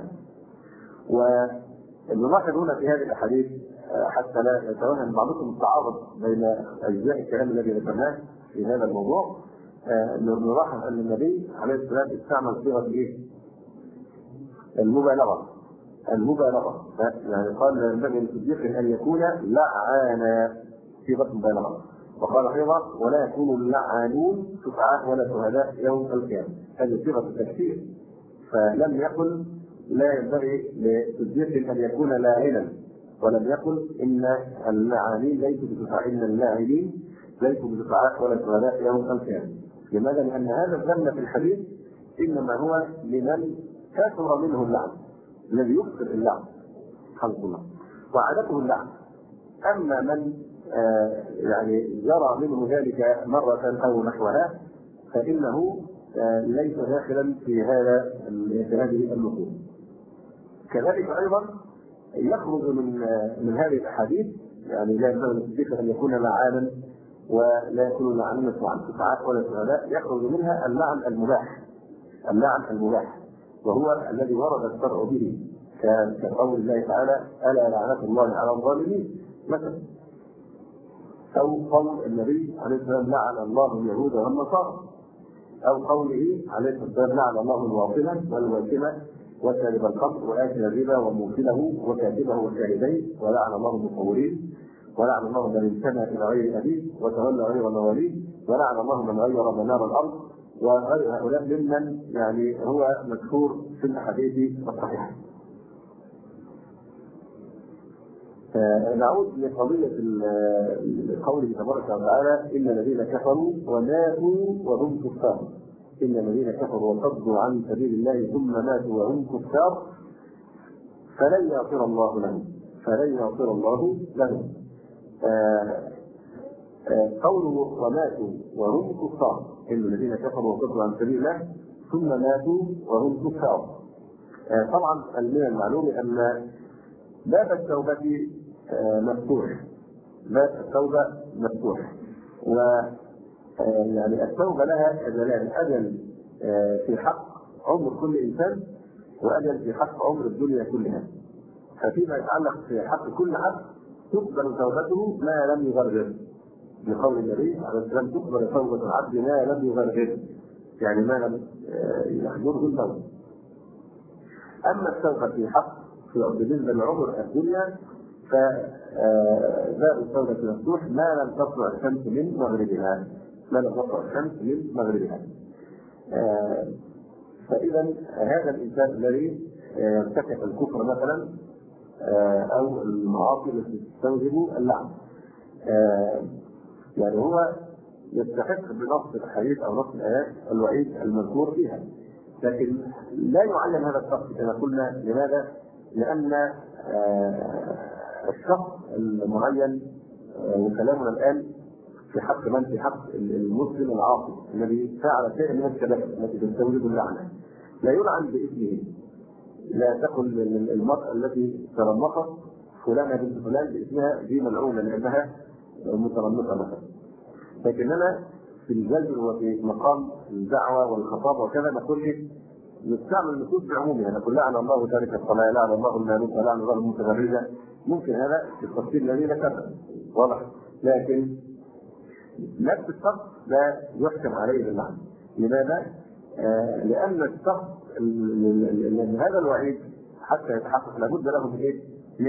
ونلاحظ هنا في هذه الأحاديث حتى لا يتوهم بعضكم التعارض بين أجزاء الكلام الذي ذكرناه في هذا الموضوع، نلاحظ أن النبي عليه الصلاة والسلام استعمل صيغة المبالغة. يعني قال ينبغي للصديق أن يكون لعانا، صيغة مبالغة. وقال أيضا ولا يكون اللعانون شفعاء ولا شهداء يوم القيامة، هذه صيغة التكفير. فلم يقل لا ينبغي للصديق أن يكون لاعنا، ولم يقل إن اللعانين ليسوا بشفعاء، إن اللاعنين ليسوا بشفعاء ولا شهداء يوم القيامة. لماذا؟ لأن هذا الذم في الحديث إنما هو لمن كثر منه اللعن، الذي يكثر اللعن الحمد لله وعادته اللعن. أما من يعني جرى منه ذلك مرة أو نحوها فإنه ليس داخلا في هذه النصوص. كذلك أيضا يخرج من هذه الأحاديث يعني لا ينبغي للصديق أن يكون لعانا ولا يكون لعانا عن شفعاء ولا شهداء، يخرج منها اللعن المباح، وهو الذي ورد الشرع به كقول الله تعالى: ألا لعنة الله على الظالمين مثلا، أو قول النبي عليه الصلاة والسلام: لعن الله اليهود والنصارى، أو قوله عليه الصلاة والسلام: لعن الله الواصلة والواشمة وشارب الخمر وآكل الربا وموكله وكاتبه وشاهديه، ولعن الله المصورين، ولعن الله من انتمى إلى غير أبيه وتولى غير مواليه، ولعن الله من غير منار الأرض، وغير هؤلاء ممن يعني هو مذكور في الأحاديث الصحيحة. نعود لقضية قوله تبارك وتعالى: إن الذين كفروا وماتوا وهم كفار، إن الذين كفروا وصدوا عن سبيل الله ثم ماتوا وهم كفار فلن يغفر الله لهم. قوله وماتوا وهم كفار، إن الذين كفروا وصدوا عن سبيل الله ثم ماتوا وهم كفار. طبعا من المعلوم أن باب التوبة مفتوح، ويعني التوبة لها أجلان: أجل في حق عمر كل إنسان، وأجل في حق عمر الدنيا كلها. ففيما يتعلق في حق كل عبد تقبل توبته ما لم يغرر، لقول النبي عليه السلام: تقبل توبة العبد ما لم يغرر، يعني ما لم يحضره التوبة. أما التوبة في حق بالنسبة لعمر الدنيا فباب التوبة مفتوح ما لم تطلع الشمس من مغربها. فإذا هذا الإنسان الذي ارتكب الكفر مثلا أو المعاصي التي تستوجب اللعن يعني هو يستحق بنص الحديث أو نص الآيات الوعيد المذكور فيها، لكن لا يعلم هذا الشخص كما قلنا. لماذا؟ لأن الشخص المعين وكلامنا الآن في حق من؟ في حق المسلم العاصي الذي فعل شيئا من الكبائر التي تستوجب اللعنة، لا يلعن باسمه. لا تقل المرأة التي ترمقت فلانة بنت فلان باسمها دي ملعونة لأنها مترمقة مثلا، لكننا في الجلد وفي مقام الدعوة والخطابة وكذا نقول نستعمل النصوص بعمومها، نقول لعن الله تارك الصلاة، لعن الله المالوف، لعن الله المتبرجة. ممكن هذا في التفصيل الذي ذكرنا واضح، لكن نفس الشخص لا يحكم عليه باللعن. لماذا؟ لأن الشخص لأن هذا الوعيد حتى يتحقق لابد له من إيه؟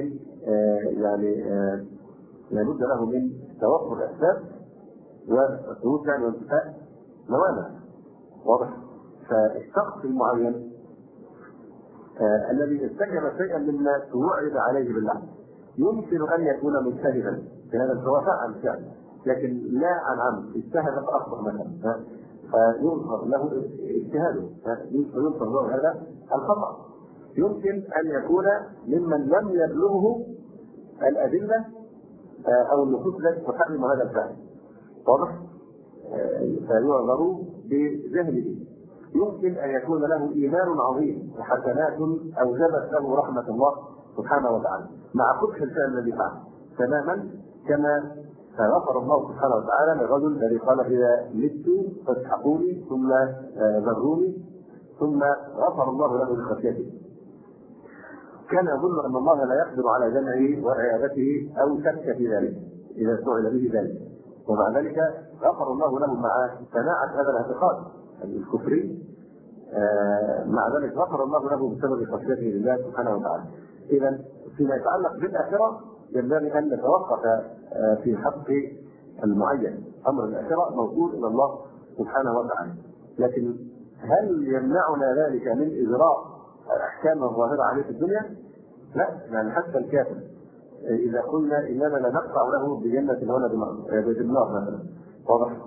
لابد له من توفر أسباب وثبوت يعني وانتفاء موانع واضح. فالشخص المعين الذي ارتكب شيئا مما توعد عليه بالله يمكن ان يكون مجتهدا في هذا الجواب عن فعل، لكن لا عن عمد، اجتهد فاخطا مثلا فينصر له اجتهاده، فينصر له هذا الخطا. يمكن ان يكون ممن لم يبلغه الادله او النصوص التي تحرم هذا الفعل، واضح؟ فيعذر بجهله. يمكن ان يكون له ايمان عظيم وحسنات اوجبت له رحمه الله سبحانه وتعالى مع قبح الفعل الذي فعل، تماما كما غفر الله سبحانه وتعالى للرجل الذي قال اذا مت فاسحقوني ثم ذروني، ثم غفر الله له بخشيته. كان يظن ان الله لا يقدر على جمعه وعيادته او شك في ذلك اذا سئل به ذلك، ومع ذلك غفر الله له مع صناعه هذا الاعتقاد الكفري، مع ذلك غفر الله له بسبب خشيته لله سبحانه وتعالى. اذا فيما يتعلق بالاخره ينبغي ان نتوقف في حق المعين، امر الاخره موصول الى الله سبحانه وتعالى، لكن هل يمنعنا ذلك من اجراء الاحكام الظاهره عليه في الدنيا؟ لا، يعني حتى الكافر اذا قلنا اننا لا نقطع له بجنه ولا بالنار مثلا، واضح؟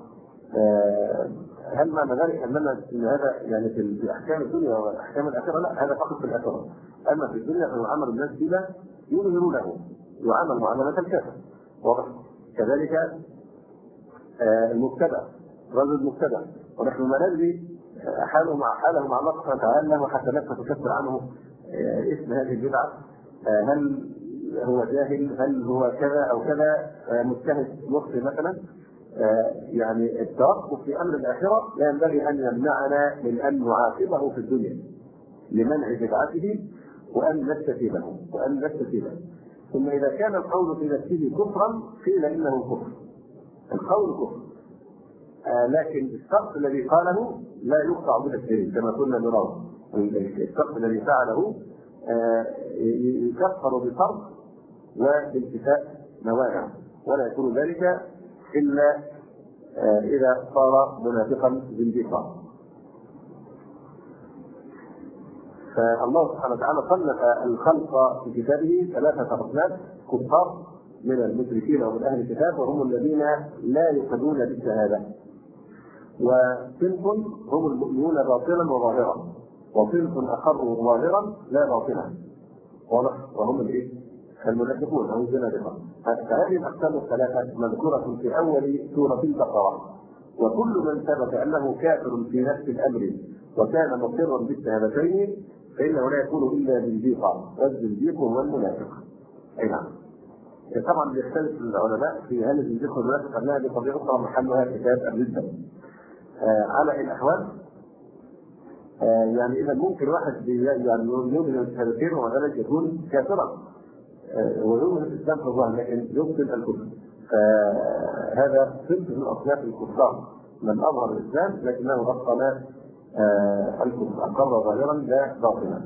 هل معنى ذلك ان هذا يعني في احكام الدنيا واحكام الاخره؟ لا، هذا فقط في الاخره. اما في الدنيا فيعامل الناس بما يظهرونه، يعامل معامله الكافر، واضح؟ كذلك المبتدع، رجل مبتدع ونحن ما ندري حاله مع الله سبحانه وتعالى له حسنات تكفر عنه اسم هذه البدعه، هل هو جاهل؟ هل هو كذا او كذا؟ مجتهد مخطئ مثلا؟ يعني التوقف في امر الاخره لا ينبغي ان يمنعنا من ان نعاقبه في الدنيا لمنع بدعته وان نستفيده. ثم اذا كان القول في نفسه كفرا قيل انه كفر، القول كفر، لكن الشخص الذي قاله لا يقطع بالتكفير كما كنا نراه. الشخص الذي فعله يكفر بفرض وبانتفاء نوايا، ولا يكون ذلك الا اذا صار منافقا زنديقا. فالله سبحانه وتعالى صنف الخلق في كتابه ثلاثه اصناف: كفار من المشركين ومن اهل الكتاب وهم الذين لا يقتدون بالشهاده، وصنف هم المؤمنون باطلا وظاهرا، وصنف اخر ظاهرا لا باطلا، واضح؟ وهم المنافقون او الزنادقه. فهذه الاقسام الثلاثه مذكوره في اول سوره البقره، وكل من ثبت انه كافر في نفس الامر وكان مقرا بالشهادتين فانه لا يكون الا زنديقا، والزنديق هو المنافق. اي نعم. طبعا بيختلف العلماء في هل الزنديق والمنافق انها بطبيعه اخرى محلها كتاب الردة. على الاحوال يعني اذا ممكن واحد يعني يؤمن بالشهادتين ومع ذلك يكون كافرا ويؤمن الاسلام في الظاهر لكن يبطل الكفر، فهذا صنف من اصناف الكفار من اظهر الاسلام لكنه ابطل الكفر، اقر ظاهرا لا باطنا.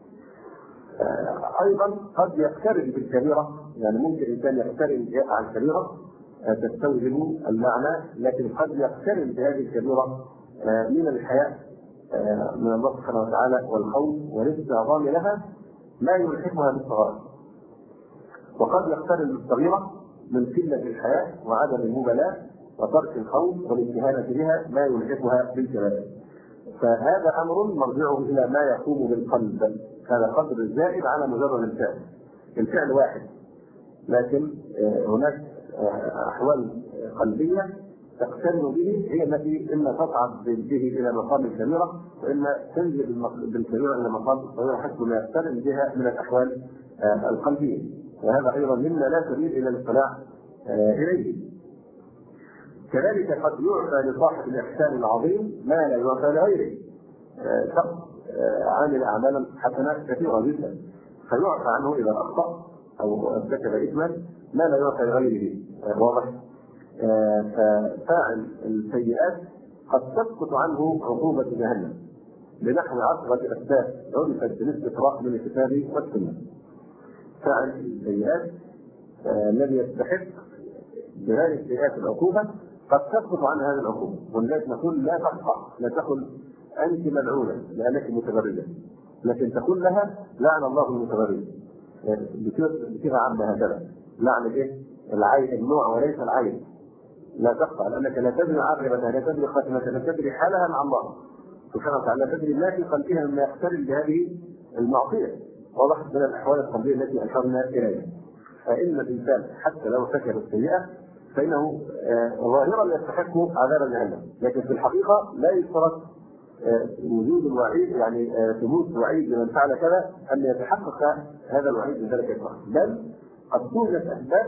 ايضا قد يقترن بالكبيره، يعني ممكن الانسان يقترن عن كبيره تستوجب اللعنه، لكن قد يقترن بهذه الكبيره من الحياء من الله سبحانه وتعالى والخوف والاستعظام لها ما يلحقها بالصغائر، وقد يقترن بالصغيره من قله الحياء وعدم المبالاه وترك الخوف والاستهانه بها ما يلحقها بالكبائر. فهذا امر مرجعه الى ما يقوم بالقلب، هذا قدر الزائد على مجرد الفعل واحد، لكن هناك احوال قلبيه تقترن به هي التي اما تصعد به الى مقام الكبيره واما تنزل بالكبيره الى مقام الصغيره حسب ما يقترن بها من الاحوال القلبيه، وهذا ايضا مما لا سبيل الى الاطلاع اليه. كذلك قد يعفى لصاحب الاحسان العظيم ما لا يعفى لغيره، شخص عامل اعمالا حسنات كثيره جدا فيعفى عنه اذا اخطا او ارتكب اثما ما لا يعفى لغيره، واضح؟ ففاعل السيئات قد تسقط عنه عقوبه جهنم بنحو 10 اسباب عرفت بالاستقراء من الكتاب والسنه. فاعل السيئات الذي يستحق بهذه السيئات العقوبه قد تسقط عن هذه العقوبه، ولذلك نقول لا تقطع، لا تقل انت ملعونه لانك متبرجه، لكن تقول لها لعن الله المتبرج بصيغه عامه هكذا. لعن ايه؟ العين، النوع وليس العين. لا تقطع، لانك لا تدري عاقبتها، لا تدري خاتمتها، لا تدري حالها مع الله سبحانه وتعالى، لا تدري ما في قلبها مما يقترن بهذه المعصيه. وضحت من الاحوال القلبيه التي اشرنا اليها. فان الانسان حتى لو ارتكب السيئه فانه ظاهرا يستحق عذاب جهنم، لكن في الحقيقه لا يشترط وجود الوعيد، يعني ثبوت وعيد لمن فعل كذا ان يتحقق هذا الوعيد بذلك الوقت، بل قد توجد اسباب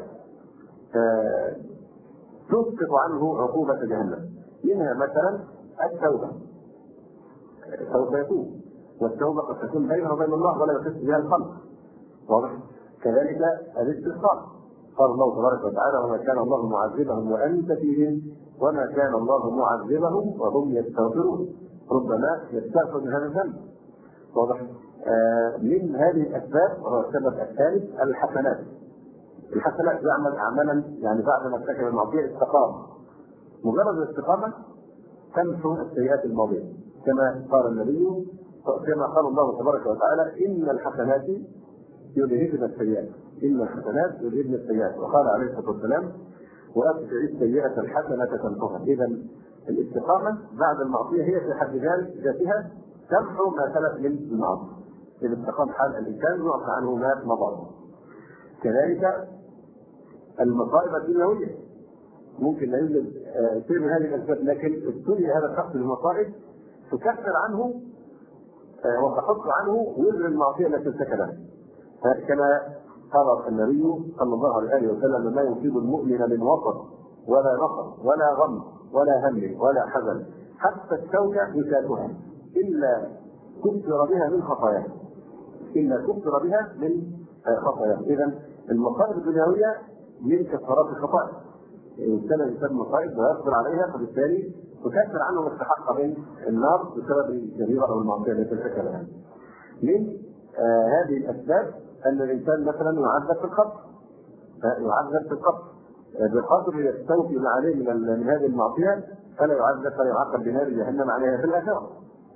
تسقط عنه عقوبه جهنم. منها مثلا التوبه، سوف يتوب، والتوبه قد تكون بينه وبين الله ولا يحس بها الخلق. واضح؟ كذلك الاستغفار، قال الله تبارك وتعالى: وما كان الله معذبهم وانت فيهم وما كان الله معذبهم وهم يستغفرون. ربما يستغفر من هذا الذنب. واضح؟ من هذه الاسباب وهو السبب الثالث الحسنات. الحسنات يعمل اعمالا يعني بعد ما ارتكب المعصيه استقام. مجرد الاستقامه تمحو السيئات الماضيه، كما قال النبي، كما قال الله تبارك وتعالى: ان الحسنات يذهبن السيئات، ان الحسنات يذهبن السيئات. وقال عليه الصلاه والسلام: واتبع السيئه الحسنه تمحوها. اذا الاستقامه بعد المعصيه هي في حد ذاتها تمحو ما سلف من المعصيه. اذا استقام حال الانسان يعفى عنه ما مضى. كذلك المصائب الدنيويه، ممكن لا يوجد شيء من هذه الاسباب، لكن ابتلي هذا الشخص بالمصائب تكفر عنه وتحط عنه وزر المعصيه التي ارتكبها. كما قال النبي صلى الله عليه وسلم: ما يصيب المؤمن من وسط ولا نصب ولا غم ولا هم ولا حزن حتى الشوكه يشاكها الا كفر بها من خطاياه، الا كفر بها من خطاياه. اذا المصائب الدنيويه من كفارات الخطايا. الانسان المصائب ويصبر عليها، فبالتالي تكفر عنه ما استحق من النار بسبب الجريمه او المعصيه التي ارتكبها. من هذه الاسباب ان الانسان مثلا يعذب في القبر، يعذب في القبر بقدر يستوفي ما عليه من هذه المعصيه، فلا يعذب، فلا يعاقب بنار جهنم عليها في الاخره.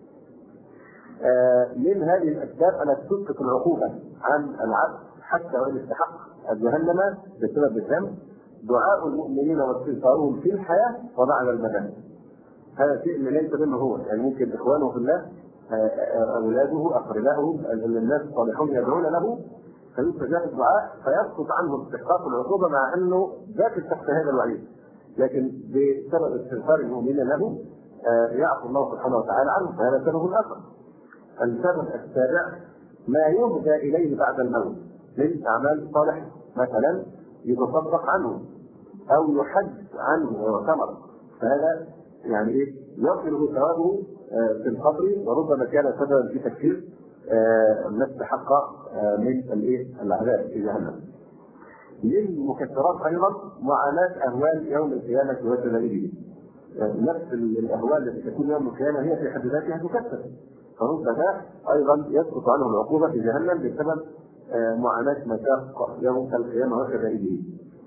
من هذه الاسباب ان تسقط العقوبه عن العبد حتى وان استحق جهنم بسبب الذنب دعاء المؤمنين واستغفارهم في الحياه وبعد الممات. هذا شيء ليس منه هو، يعني ممكن اخوانه في الله، اولاده، اقربائه، الناس الصالحون يدعون له فيستجاب الدعاء فيسقط عنه استحقاق العقوبه، مع انه ذاك تحت هذا الوعيد، لكن بسبب استغفار المؤمنين له يعفو الله سبحانه وتعالى عنه، فهذا سبب اخر. السبب السابع ما يهدى اليه بعد الموت من اعمال صالحه، مثلا يتصدق عنه او يحج عنه ويعتمر، فهذا يعني ايه؟ يصل ثوابه في القبر، وربما كان سببا في تكفير ما استحق من العذاب في جهنم. من مكثرات ايضا معاناه اهوال يوم القيامه وشدائده. نفس الاهوال التي تكون يوم القيامه هي في حد ذاتها تكثر، فربما ايضا يسقط عنه العقوبه في جهنم بسبب معاناه مشاق يوم القيامه وشدائده.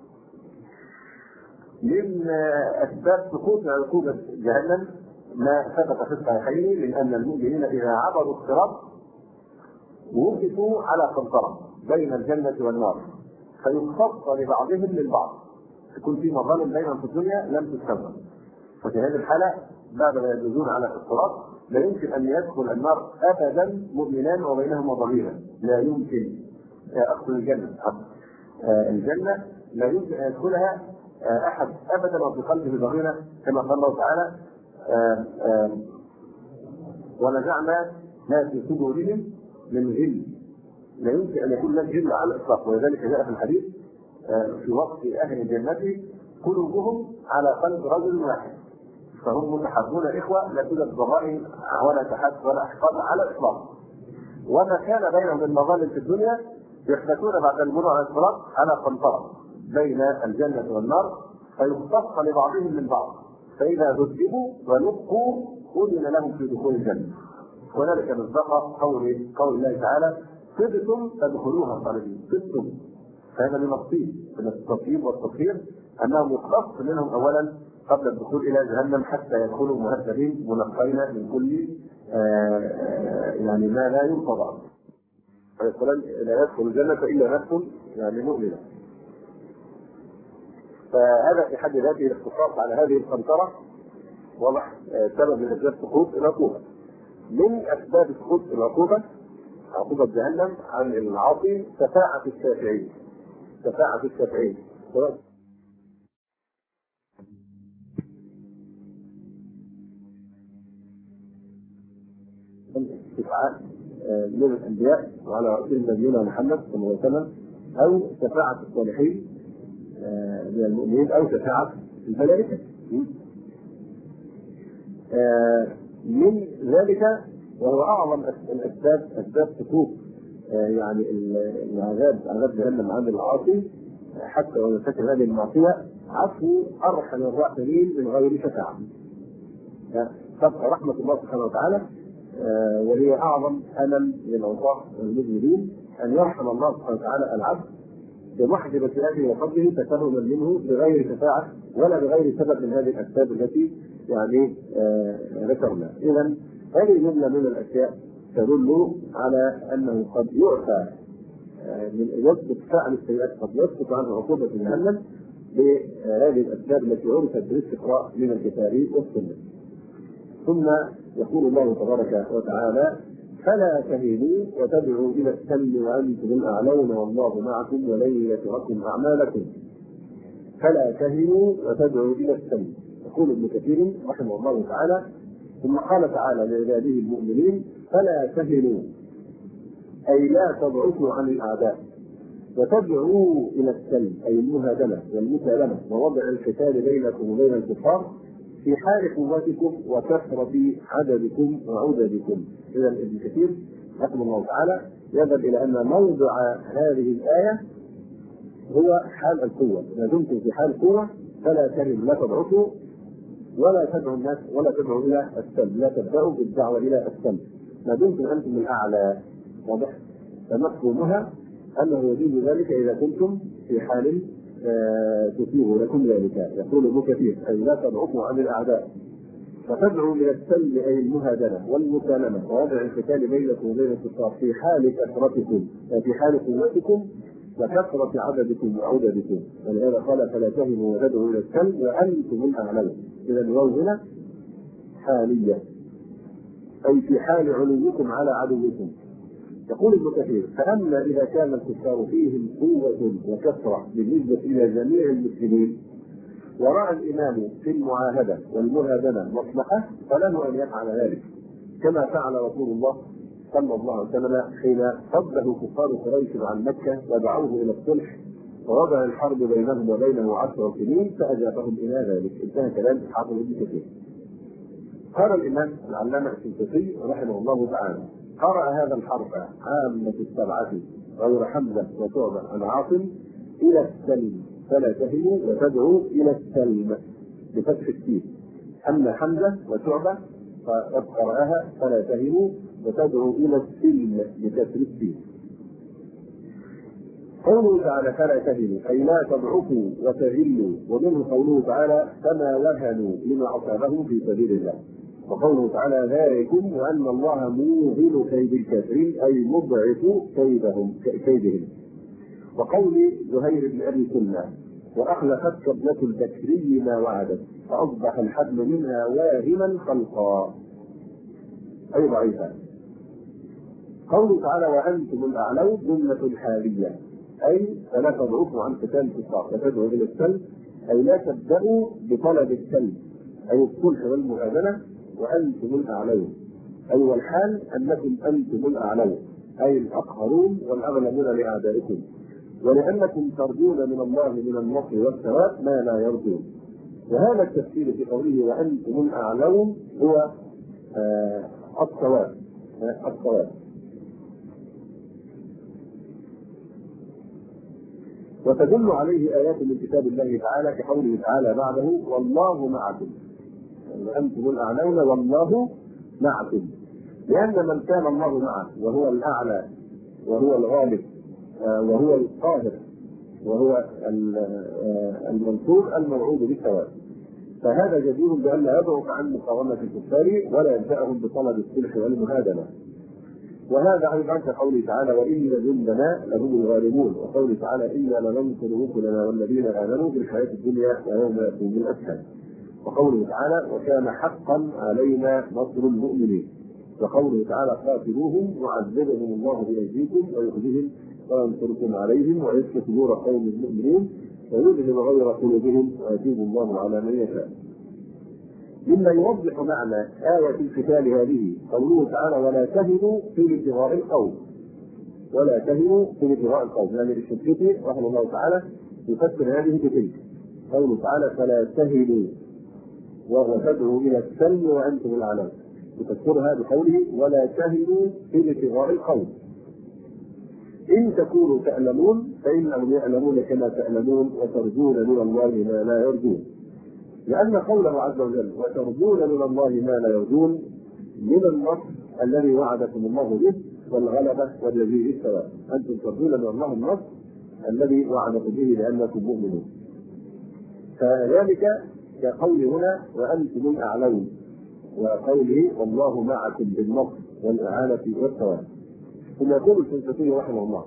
من اسباب سقوط عقوبه جهنم ما ثبت في الصحيحين من ان المؤمنين اذا عبروا الصراط وقفوا على قنطره بين الجنه والنار فيختص لبعضهم للبعض، تكون في مظالم بينهم في الدنيا لم تستوى، ففي هذه الحاله بعد ما يجوزون على الصراط لا يمكن ان يدخل النار ابدا مؤمنان وبينهما ضغينه، لا يمكن ادخل الجنه. الجنه لا يمكن ان يدخلها احد ابدا وفي قلبه ضغينه، كما قال الله تعالى: ونزعنا ما في صدورهم من غل. لا يمكن ان يكون لك غل على الاطلاق، ولذلك جاء في الحديث في وصف اهل الجنه قلوبهم على قلب رجل واحد، فهم متحابون اخوه، لا توجد ضغائن ولا تحاسد ولا احقاد على الاطلاق. وما كان بينهم من مظالم في الدنيا يحدثون بعد المرور على الصراط على قنطره بين الجنه والنار فيختص لبعضهم من بعض، فاذا ذبوا ونقوا اذن لهم في دخول الجنه. وذلك مصداق قول الله تعالى: طبتم فادخلوها خالدين. طبتم، فهذا من التطيب والتطهير انهم يختص منهم اولا قبل الدخول الى جهنم حتى يدخلوا مهذبين منقين من كل يعني ما لا ينقضى. عليه السلام لا يدخل الجنة إلا نفس يعني مؤمنة. فهذا في حد ذاته الاختصاص على هذه القنطرة واضح سبب من أسباب سقوط العقوبة. من أسباب سقوط العقوبة عقوبة جهنم عن العاصي شفاعة الشافعين. شفاعة الشافعين شفاعة من الأنبياء وعلى رأسهم نبينا محمد صلى الله عليه وسلم، أو شفاعة الصالحين من المؤمنين، أو شفاعة الملائكة. من ذلك وهو أعظم الأسباب أسباب سقوط يعني العذاب، عذاب جهنم عن العاصي حتى لو ارتكب هذه المعصية، عفو أرحم الراحمين من غير شفاعة. تبقى رحمة الله سبحانه وتعالى وهي أعظم أمل للعصاة والمذنبين أن يرحم الله سبحانه وتعالى العبد بمحض بشرته وفضله تكرما منه بغير شفاعة ولا بغير سبب من هذه الأسباب التي يعني ذكرنا. إذا هذه جملة من الأشياء تدل على أنه قد يعفى من يسقط فعل السيئات، قد يسقط عنه عقوبة جهنم بهذه الأسباب التي عرفت بالاستقراء من الكتاب والسنة. ثم يقول الله تبارك وتعالى: فلا تهنوا وتدعوا الى السلم وانتم الاعلون والله معكم ولن يتركم اعمالكم. فلا تهنوا وتدعوا الى السلم. يقول ابن كثير رحمه الله تعالى: ثم قال تعالى لعباده المؤمنين: فلا تهنوا اي لا تضعفوا عن الاعداء، وتدعوا الى السلم اي المهادنه والمسالمه ووضع القتال بينكم وبين الكفار في حال قوتكم وكثرة عددكم وعددكم. إذا ابن كثير رحمه الله تعالى يذهب إلى أن موضع هذه الآية هو حال القوة. إذا دمتم في حال قوة فلا تهنوا، لا تضعفوا ولا تدعوا الناس ولا تدعوا إلى السلم، لا تبدأوا بالدعوة إلى السلم ما دمتم أنتم الأعلى. واضح؟ فمفهومها أنه يجوز ذلك إذا كنتم في حال تثير لكم ذلك. يقول ابن كثير: أي لا تضعفوا عن الأعداء، فتدعوا إلى السلم أي المهادنة والمسالمة ووضع القتال بينكم وبين الكفار في حال كثرتكم، في حال قوتكم وكثرة عددكم وعددكم. ولهذا قال: فلا تهنوا وتدعوا إلى السلم وأنتم الأعلون. إذا الواو هنا حالية أي في حال علوكم على عدوكم. يقول ابن كثير: فأما إذا كان الكفار فيهم قوة وكثرة بالنسبة إلى جميع المسلمين ورأى الإمام في المعاهدة والمهادنة مصلحة فله أن يفعل ذلك، كما فعل رسول الله صلى الله عليه وسلم حين صده كفار قريش عن مكة ودعوه إلى الصلح ووضع الحرب بينهم وبينه 10 سنين فأجابهم إلى ذلك. انتهى كلام حافظ ابن كثير. قال الإمام العلامة الشنقيطي رحمه الله تعالى: قرأ هذا الحرف عامة السبعة غير حمزة وشعبة عن عاصم إلى السلم، فلا تهنوا وتدعوا إلى السلم بفتح السين. أما حمزة وشعبة فقد قرأها فلا تهنوا وتدعوا إلى السلم بكسر السين. قوله تعالى: فلا تهنوا أي لا تضعفوا وتذلوا، ومنه قوله تعالى: فما وهنوا لما أصابهم في سبيل الله. وقوله تعالى: ذلكم وأن الله موهن كيد الكافرين أي مضعف كيدهم. وقول زهير بن أبي سلمى: وأخلفت ابنة البكري ما وعدت فأصبح الحبل منها واهما خلقا أي ضعيفا. قوله تعالى: وأنتم الأعلون جملة حالية أي فلا تضعفوا عن قتال الكفار فتدعوا إلى السلم أي لا تبدأوا بطلب السلم أي الصلح والمهادنة وأنتم الأعلون، أي والحال أنكم أنتم الأعلون أي الأقهرون والأغلبون لأعدائكم، ولأنكم ترجون من الله من النصر والثواب ما لا يرجون. وهذا التفسير في قوله وأنتم الأعلون هو الصواب. وتدل عليه آيات من كتاب الله تعالى كقوله تعالى بعده: والله معكم. وأنتم الأعلون والله معكم، لأن من كان الله معه وهو الأعلى وهو الغالب وهو القاهر وهو المنصور الموعود بالثواب. فهذا جدير بأن يضعف عن مقاومة الكفار ولا يبدأهم بطلب الصلح والمهادنة. وهذا أيضا كقوله تعالى: وإن جندنا لهم الغالبون، وقوله تعالى: إنا لننصر رسلنا والذين آمنوا في الحياة الدنيا ويوم يقوم الأشهاد. وقوله تعالى: وكان حقا علينا نصر المؤمنين. وقوله تعالى: قاتلوهم يعذبهم الله بأيديكم ويخزيهم وينصركم عليهم ويشفي صدور قوم المؤمنين ويذهب غير قلوبهم ويتوب الله على من يشاء. مما يوضح معنى آية القتال هذه قوله تعالى: ولا تهنوا في ابتغاء القوم. ولا تهنوا في ابتغاء القوم، يعني الشنقيطي رحمه الله تعالى يفسر هذه بتلك. قوله تعالى: فلا تهنوا وتدعوا إلى السلم وأنتم الأعلون، يفسرها بقوله: ولا تهنوا في ابتغاء القوم. إن تكونوا تعلمون فإنهم يعلمون كما تعلمون وترجون من الله ما لا يرجون. لأن قوله عز وجل: وترجون من الله ما لا يرجون من النصر الذي وعدكم الله به والغلبة والجزيء الثواب. أنتم ترجون من الله النصر الذي وعدكم به لأنكم مؤمنون. فذلك كقول هنا: وأنتم الأعلون، وقوله: والله معكم بالنصر والإعانة والثواب. ثم يقول الشنقيطي رحمه الله: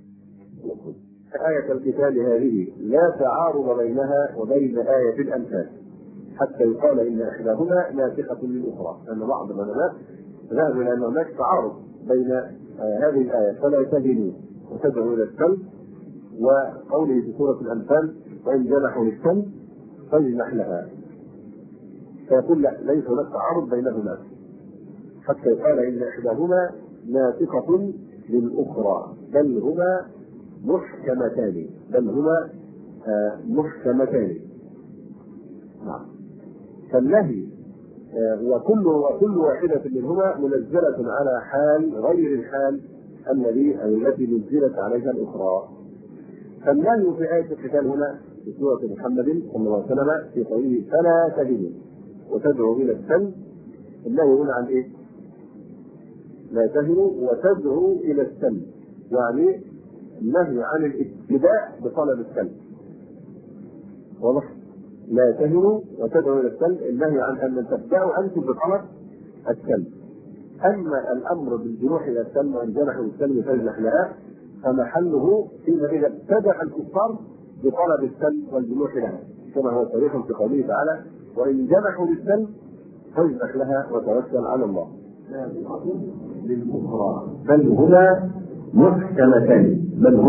آية القتال هذه لا تعارض بينها وبين آية الأنفال حتى يقال إن إحداهما ناسخة للأخرى، أن بعض العلماء ذهبوا إلى أن هناك تعارض بين هذه الآية فلا تهنوا وتدعوا إلى السلم، وقوله في سورة الأنفال: وإن جنحوا للسلم فاجنح لها. فيقول: لا، ليس هناك تعارض بينهما حتى يقال إن إحداهما ناسخة للأخرى، بل هما محكمتان، محكمتان. نعم. فالنهي وكل واحدة منهما منزلة على حال غير الحال التي نزلت عليها الأخرى. فالنهي في آية القتال هنا في سورة محمد صلى الله عليه وسلم في قوله: فلا تهنوا وتدعوا إلى السلم. النهي هنا عن إيه؟ لا تهنوا وتدعوا إلى السلم، يعني النهي عن الابتداء بطلب السلم. واضح؟ لا تهنوا وتدعوا إلى السلم، النهي عن أن تبدأوا أنتم بطلب السلم. أما الأمر بالجنوح إلى السلم وإن جنحوا للسلم فاجنح لها فمحله فيما إذا ابتدأ الكفار بطلب السلم والجنوح لها، كما هو صريح في قوله تعالى: وإن جنحوا للسلم فاجنح لها وتوكل على الله. للأخرى بل هما محكمتان،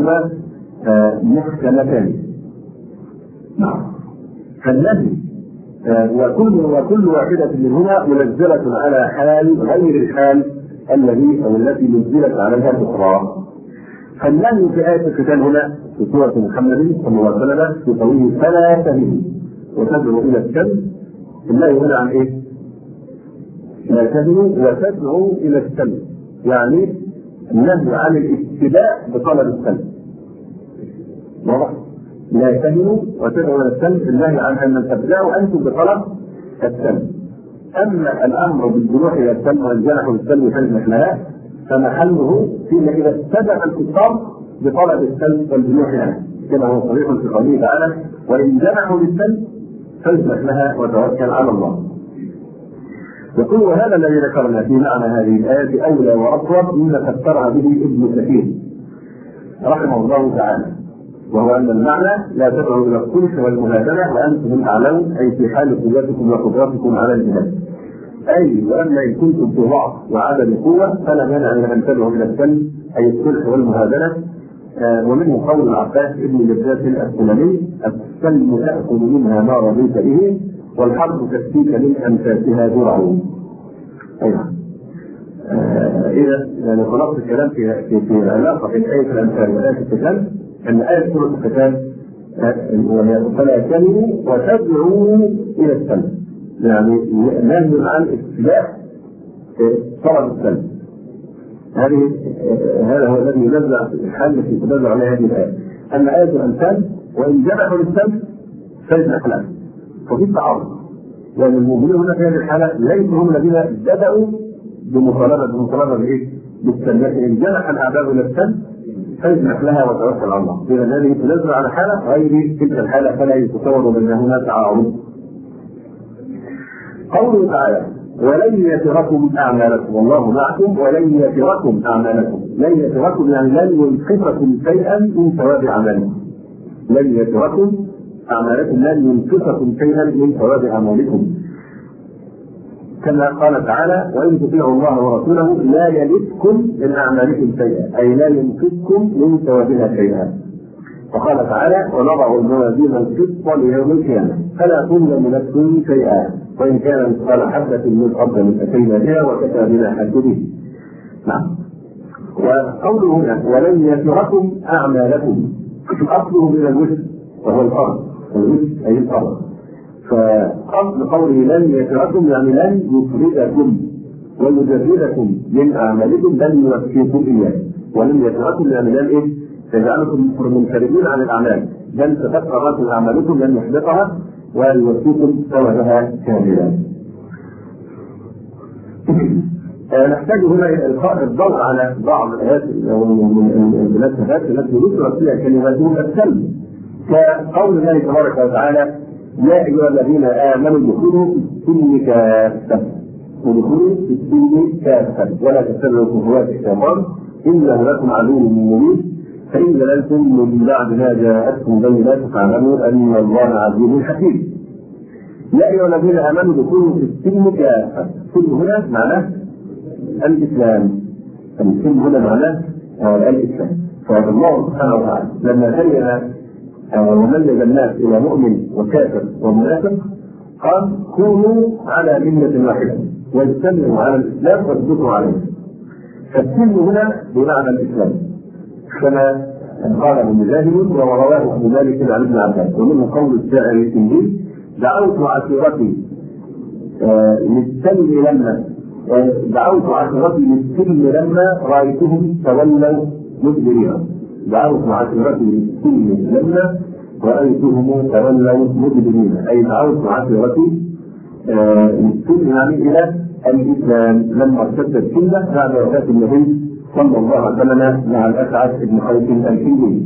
نعم. فالنهي وكل واحدة منهما منزلة على حال غير الحال التي نزلت عليها الأخرى. فالنهي في آية القتال هنا في سورة محمد صلى الله عليه وسلم في قوله: فلا تهنوا وتدعوا إلى السلم. النهي هنا عن إيه؟ لا تهنوا وتدعوا إلى السلم، يعني النهي عن الابتداء بطلب السلم. واضح؟ لا تهنوا وتدعوا الى السلم، النهي عن ان تبداوا انتم بطلب السلم. اما الامر بالجنوح الى السلم وان جنحوا للسلم فاجنح لها فمحله فيما اذا ابتدأ الكفار بطلب السلم والجنوح لها، كما هو صريح في قوله تعالى: وان جنحوا للسلم فاجنح لها وتوكل على الله. يقول: وهذا الذي ذكرنا في معنى هذه الآية أولى وأصوب مما فسرها به ابن كثير رحمه الله تعالى، وهو أن المعنى: لا تدعوا إلى الصلح والمهادنة وأنتم الأعلون، أي في حال قوتكم وقدرتكم على الجهاد. أي وأما إن كنتم في ضعف وعدم قوة فلا مانع من أن تدعوا إلى السلم، أي الصلح والمهادنة. ومنه قول العباس ابن جباس السلمي: السلم تأخذ منها ما رضيت به والحرب تكفيك من أنفاسها درعا. أيضا إذا يعني خلاصة الكلام في العلاقة بين آية الأنفال وآية القتال أن آية سورة القتال فلا تهنوا وتدعوا إلى السلم، يعني نهي عن ابتداء طلب السلم. هذا هو الذي ينزع الحل في تنزع على هذه الآية. أما آية الأنفال: وإن جنحوا للسلم فاجنح لها، ففي تعارض، لأن المؤمنين هنا في هذه الحالة ليسوا هم الذين بدأوا بمطالبة بإيه؟ بالسلم، لكن إن جنح الأعداء إلى السلم فاجنح لها وتوكل على الله. إذا هذه تنزل على حالة غير تلك الحالة، فلا يتصور بأن هناك تعارض. قوله تعالى ولن يتركم اعمالكم والله معكم ولن يتركم اعمالكم. لن يتركم يعني لن ينقصكم شيئا من ثواب اعمالكم. لن يتركم اعمالكم لن ينقصكم شيئا من ثواب اعمالكم، كما قال تعالى وان تطيعوا الله ورسوله لا يلدكم من اعمالكم شيئا، اي لا ينقصكم من ثوابها شيئا. وقال تعالى ونضع الموازين القسط ليوم القيامه فلا تظلم نفس شيئا وان كان مثقال حبه من خردل اتينا بها وكفى بنا حاسبين. نعم. وقوله هنا ولن يتركم اعمالكم اصله من الوسع وهو الارض، الوسع اي الارض. فاصل قوله لن يتركم يعني لن يفردكم ويجردكم من اعمالكم، لن يوفيكم اياه. ولن يتركم يعني لن ايه؟ يجعلكم منفردين عن الاعمال، بل تتبقى لكم اعمالكم لن يحبطها ويوفيكم ثوابها كاملا. نحتاج هنا القاء الضوء على بعض الايات المناسبات التي ذكرت فيها كلماتهم السلب، كقول الله تبارك وتعالى يا ايها الذين امنوا ادخلوا في السلم كافه، ادخلوا في السلم كافه ولا تتبعوا خطوات الشيطان انه لكم عدو مبين فإن زللتم من بعد ما جاءتكم بينات فاعلموا أن الله عزيز حكيم. يا أيها الذين آمنوا ادخلوا في السلم كافة. السلم هنا معناه الإسلام. السلم هنا معناه الإسلام. فالله سبحانه وتعالى لما بين وميز الناس إلى مؤمن وكافر ومنافق قال كونوا على ملة واحدة واجتمعوا على الإسلام واثبتوا عليه. فالسلم هنا بمعنى الإسلام كما قال ابن مجاهد ورواه ابو مالك عن ابن عباس. ومنه قول الشاعر الانجيل دعوت عشيرتي للسلم لما دعوت عشيرتي للسلم لما رايتهم تولوا مدبرين. دعوت عشيرتي للسلم لما رايتهم تولوا مدبرين، اي دعوت عشيرتي للسلم يعني الى الاسلام لما ارتدت الكلمه بعد وفاه النبي صلى الله عليه وسلم مع الأسعد بن قيس الكندي.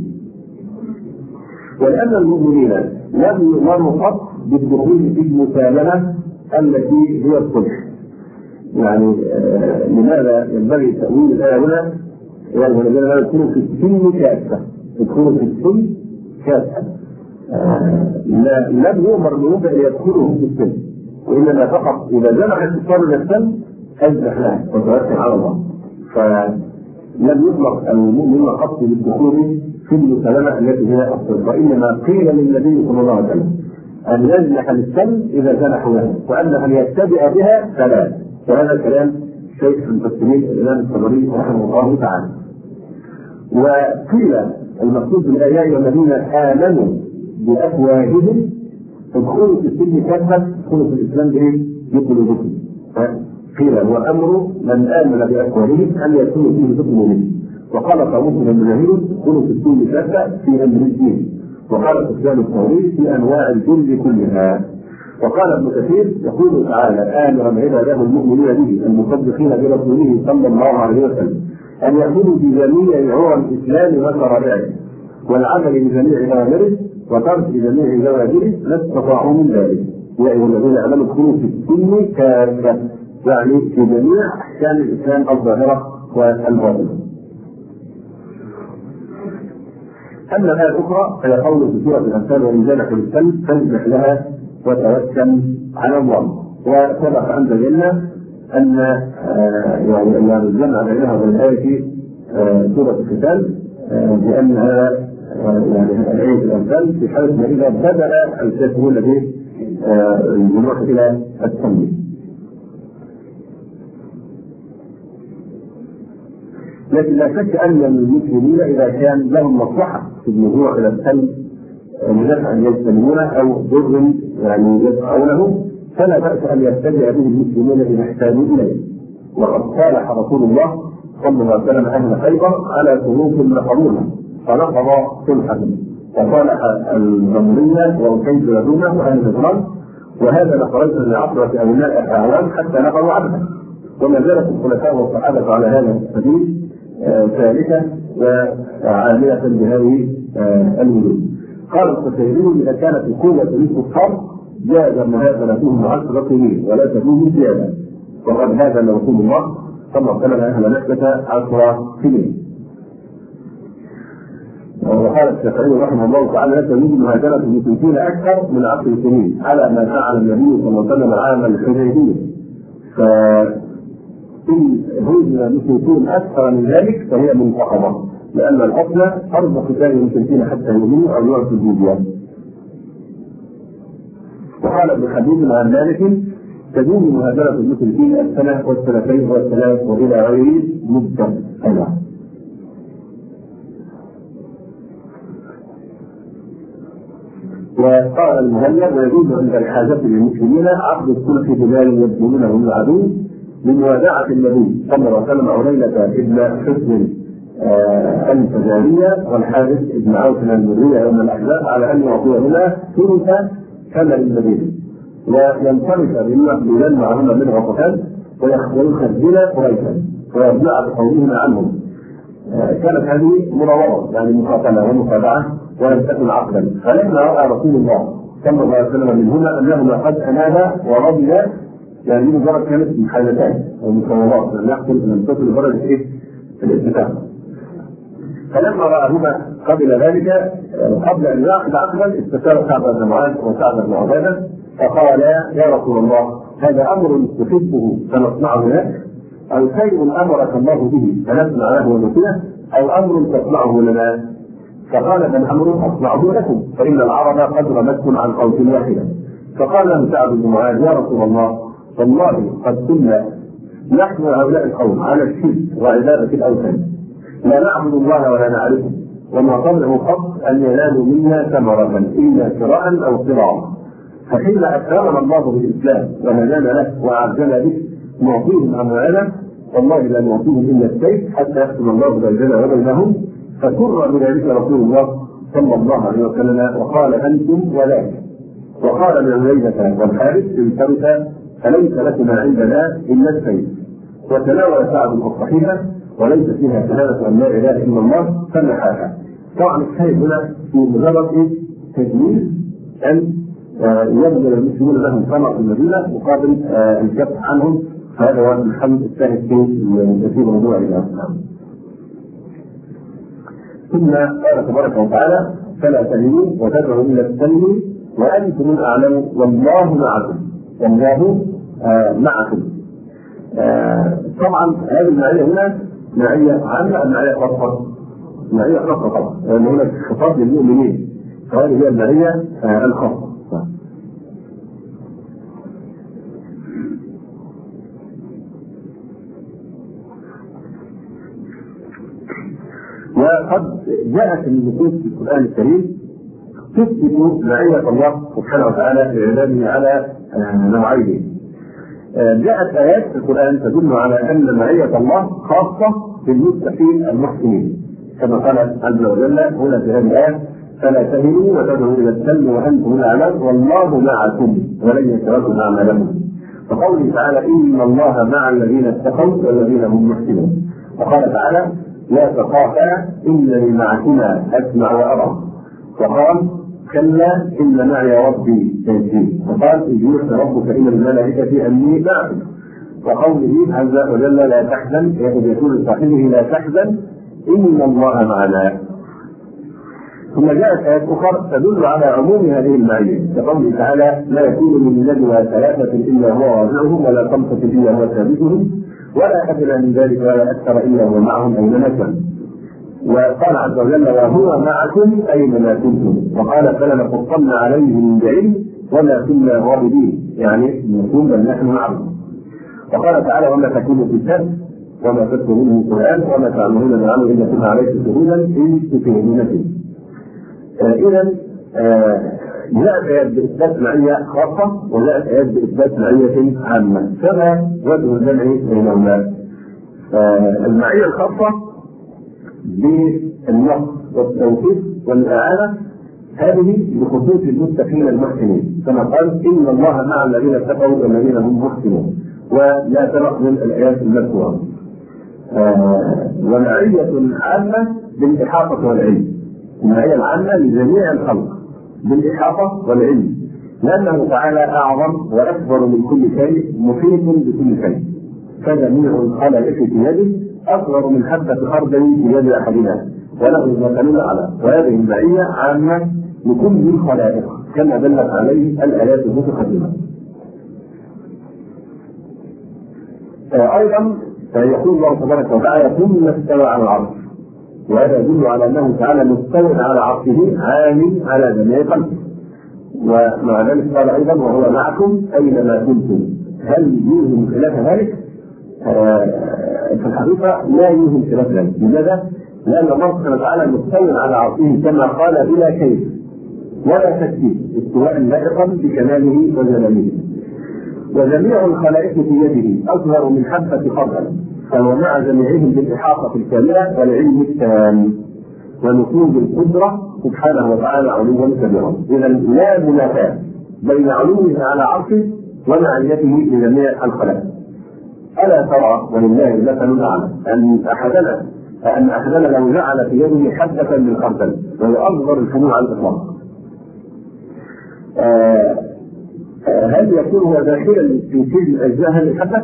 ولأن المؤمنين لم يؤمروا قط بالدخول في المسالمة التي هي الصلح. يعني لماذا ينبغي تأويل الآية هنا؟ يعني الذين لا يدخلوا في السلم كافة، يدخلوا في السلم كافة. لم يؤمر المؤمن أن يدخلوا في السلم، وإنما فقط إذا جمع الكفار إلى السلم أجنح له وتوكل على الله. لم يطلق المؤمن قط بالدخول في المسالمه التي هي الصلح، وانما قيل للنبي صلى الله عليه وسلم ان يجنح للسلم اذا جنحوا له، وان ان يتبع بها فلا. وهذا كلام شيخ المفسرين الامام الطبري رحمه الله تعالى. وقيل المقصود بالايات والذين امنوا بافواههم ادخلوا في السلم كافه، ادخلوا في الاسلام بايه؟ بقلوبكم. قيل هو امر من امن بافواههم ان يكونوا فيه بقلوبهم. وقال طاووس بن مجاهد ادخلوا في السلم كافه في امر الدين. وقال سفيان الثوري في انواع الجند كلها. وقال ابن كثير يقول تعالى امرا عباده المؤمنين به المصدقين برسوله صلى الله عليه وسلم ان يكونوا بجميع عرى الاسلام وشرائعه والعمل بجميع اوامره وترك جميع زواجره لا استطاعوا من ذلك. يا ايها الذين امنوا ادخلوا في السلم كافه، يعني في جميع احكام الاسلام الظاهره والباطنه. اما الايه الاخرى فهي قول في سوره الانفال وان جنحوا للسلم فاجنح لها وتوكل على الله. وسبق ان بينا ان يعني ان الجمع بينها وبين الايه في سوره القتال بان هذا يعني الايه الانفال في حاله ما اذا بدا الكافرون به الجنوح الى السلم. لكن لا شك ان المسلمين اذا كان لهم مصلحه في الرجوع الى السلم لنفع يجتنبونه او ضر يعني يدفعونه فلا باس ان يتبع به المسلمون اذا احتاجوا اليه. وقد صالح رسول الله صلى الله عليه وسلم اهل خيبر على شروط نقضوها فنقض صلحهم وصالح الضمريه وكيف يدونه اهل نجران، وهذا لخرجنا لعشره ابناء اعوام حتى نقضوا عبدا. وما زالت الخلفاء والصحابه على هذا السبيل ثالثه وعامله بهذه الوجود. قال القتيبي اذا كانت القوه للكفار زاد مهاجرتهم 10 سنين ولا تزيد زياده، وقد هاجر رسول الله صلى الله عليه وسلم اهل مكه 10 سنين. وقال الشافعي رحمه الله تعالى: لا تزيد مهاجره المشركين اكثر من 10 سنين على ما فعل النبي صلى الله عليه وسلم عام الحديبيه. فإن هجر المشركين اكثر من ذلك فهي منتقضه، لان الاصل ارض قتال المشركين حتى يؤمنوا او يعطوا الجزيه. وقال ابن حبيب عن ذلك: تدوم مهاجرة المشركين السنة والسنتين والثلاث وإلى غير مدة أيضا. وقال المهلب: ويجوز عند الحاجة للمسلمين عقد الصلح بمال يبذلونه للعدو لموادعة النبي صلى الله عليه وسلم عرينة ابن حسن الفزارية والحارث ابن عوف المرية يوم الأحزاب على أن يعطي لنا ثلث ثمن المدينة، وينصرف بمن معهما من غطفان ويخذل قريشا ويرجع بقولهما عنهم. كانت هذه مناورة يعني مقاتلة ومخادعة ولم تكن عقدا. فلما رأى رسول الله صلى الله عليه وسلم منهما أنهما قد أنابا ورضي، يعني مجرد كانت محاولتان ومكونات لم يحصل من تصل درجة إيه في الاتفاق. فلما رأهما قبل ذلك قبل أن يعقد عقدا استشار سعد بن معاذ وسعد بن عبادة فقال: يا رسول الله، هذا أمر تحبه فنصنعه لك، أو شيء أمرك الله به فنصنع له ونطيعه، أو أمر تصنعه لنا؟ فقال: بل أمر أصنعه لكم، فإن العرب قد رمتكم عن قوس واحدة. فقال له سعد بن معاذ: يا رسول الله، والله قد كنا نحن هؤلاء القوم على الشرك وعبادة الأوثان، لا نعبد الله ولا نعرفه، وما طمعوا قط أن ينالوا منا ثمرة إلا كراء أو صراعا. فحين أكرمنا الله بالإسلام وهدانا له وأعزنا به نعطيهم أموالنا، والله لا نعطيهم إلا السيف حتى يحكم الله بيننا وبينهم. فسر بذلك رسول الله صلى الله عليه وسلم وقال: أنتم ولا. وقال لعبيدة والحارث: انتبه فليس لكما عندنا إلا السيف. وتناول سعد الصحيحة وليس فيها شهادة أن لا إله إلا الله فنحاها. طبعا الشاهد هنا في مجرد تجميل أن يبذل المسلمون لهم ثمر في المدينة مقابل الكف عنهم. هذا هو الحل الثاني في موضوع الإسلام. ثم قال تبارك وتعالى: فلا تهنوا وتدعوا إلى السلم وأنتم الأعلم والله معكم. والله معكم. طبعا هذه المعية هنا معية عامة أم معية خاصة؟ معية خاصة طبعا، لأن هناك خطاب للمؤمنين، فهذه هي المعية الخاصة. وقد جاءت النصوص في القرآن الكريم تثبت معية الله سبحانه وتعالى لعباده على نوعين. جاءت آيات في القرآن تدل على أن معية الله خاصة بالمتقين المحسنين، كما قال عز وجل هنا في هذه الآية: فلا تهنوا وتدعوا إلى السلم وأنتم الأعلم والله معكم ولن يتركم أعمالكم. وقوله تعالى: إن الله مع الذين اتقوا والذين هم محسنون. وقال تعالى: لا تخافا إنني معكما أسمع وأرى. وقال: كلا إن معي ربي سيهدين. وقال: إذ يوحي ربك إلى الملائكة أني معكم. وقوله عز وجل: لا تحزن، يقول لصاحبه: لا تحزن إن الله معنا. ثم جاءت آيات أخرى تدل على عموم هذه المعية، كقوله تعالى: لا يكون من نجوى ثلاثة إلا هو رابعهم ولا خمسة إلا هو سادسهم ولا أدنى من ذلك ولا أكثر إلا هو معهم أينما كانوا. وقال عز وجل: وهو معكم أينما كنتم. وقال: فلنقصن عليهم بعلم وما كنا غائبين، يعني نكون بل نحن معهم. وقال تعالى: وما تكون في الشأن وما تتلو منه القرآن وما تعملون من عمل إلا كنا عليكم شهودا إن تفيدون فيه. إذا جاءت آيات بإثبات معية خاصة وجاءت آيات بإثبات معية عامة، فما وجه الجمع بينهما؟ المعية الخاصة بالنصر والتوفيق والإعانة هذه بخصوص المتقين المحسنين، كما قال: إن الله مع الذين اتقوا والذين هم محسنون، ولا تنقل الآيات المذكورة. ومعية عامة بالإحاطة والعلم، المعية العامة لجميع الخلق بالإحاطة والعلم، لأنه تعالى أعظم وأكبر من كل شيء، محيط بكل شيء. فجميع الخلائق في يده أصغر من حبة خردل في يد أحدنا، وله المثل الأعلى. وهذه المعية عامة لكل الخلائق كما دلت عليه الآيات المتقدمة. أيضا يقول الله تبارك وتعالى ثم استوى على العرش، وهذا يدل على أنه تعالى مستوى على عرشه عالٍ على جميع خلقه. ومع ذلك قال أيضا وهو معكم أينما كنتم. هل يوهم خلاف ذلك؟ في الحقيقة لا يوهم خلاف ذلك. لماذا؟ لأن الله سبحانه وتعالى مستوى على عرشه كما قال بلا كيف ولا تكييف، استواء لائقا بكماله وجلاله. وجميع الخلائق في يده أصغر من حبة خردل، فهو مع جميعهم بالإحاطة الكاملة والعلم التام ونفوذ القدرة سبحانه وتعالى علوا كبيرا. إذا لا منافاة بين علوه على عرشه ومعيته لجميع الخلائق. ألا ترى ولله المثل الأعلى أن أحدنا لو جعل في يده حبة من خردل، وهي أصغر الفنون على الإطلاق، هل يكون هو داخلا في سجن أجزاء هذه الحبة؟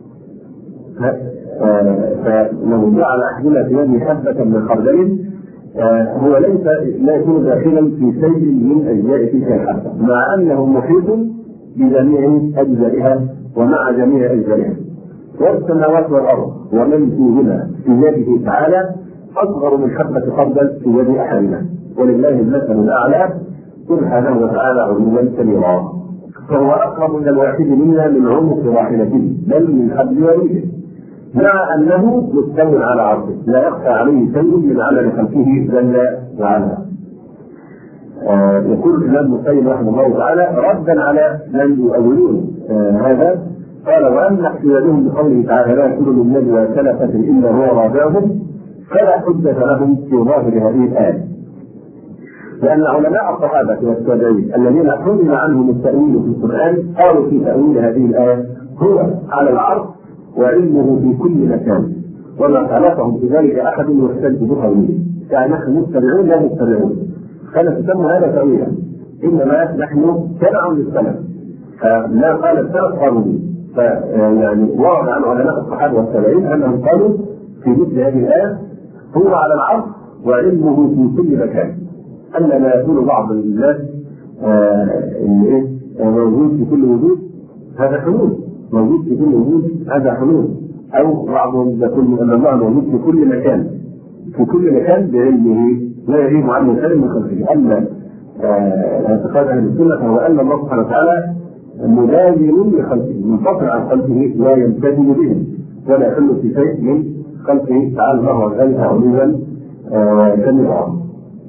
فلو جعل أحدنا في يده حبة من خردل هو لا يكون داخلا في شيء من أجزاء تلك الحبة، مع أنه محيط بجميع أجزائها ومع جميع أجزائها. والسماوات والأرض ومن فيهما في يده تعالى أصغر من حبة خردل في يد أحدنا، ولله المثل الأعلى سبحانه وتعالى علوا كبيرا. فهو أقرب إلى الواحد منا من عنق راحلته بل من حبل وريده، مع أنه مستوى على عرشه لا يخفى عليه شيء من عمل خلقه جل وعلا. يقول الإمام ابن القيم رحمه الله تعالى ردا على من يؤولون هذا، قال وأما احتجاجهم بقوله تعالى لا يكون للنبي وسلفة إلا هو رابعهم، فلا حجة لهم في ظاهر هذه الآية، لأن علماء الصحابة والتابعين الذين حمل عنهم التأويل في القرآن قالوا في تأويل هذه الآية هو على العرش وعلمه في كل مكان، وما خالفهم في ذلك أحد يحتج بقوله، يعني نحن متبعون لا متبعون، فلا تسمى هذا تأويلا، إنما نحن تبع للسلف، فما قال السلف قالوا به. فيعني ورد عن علماء الصحابة والتابعين أنهم قالوا في مثل هذه الآية هو على العرش وعلمه في كل مكان. أما ما يقول بعض الناس موجود في كل وجود هذا حلول، موجود في كل وجود هذا حلول، أو بعضهم يقول أن الله موجود في كل مكان، في كل مكان بعلمه لا يغيب عنه شيء من خلقه. أما اعتقاد أهل السنة فهو أن الله سبحانه وتعالى ملازم لخلقه منفصل عن خلقه لا ينتهي بهم ولا يحل في شيء من خلقه تعالى الله عن ذلك علوا كبيرا.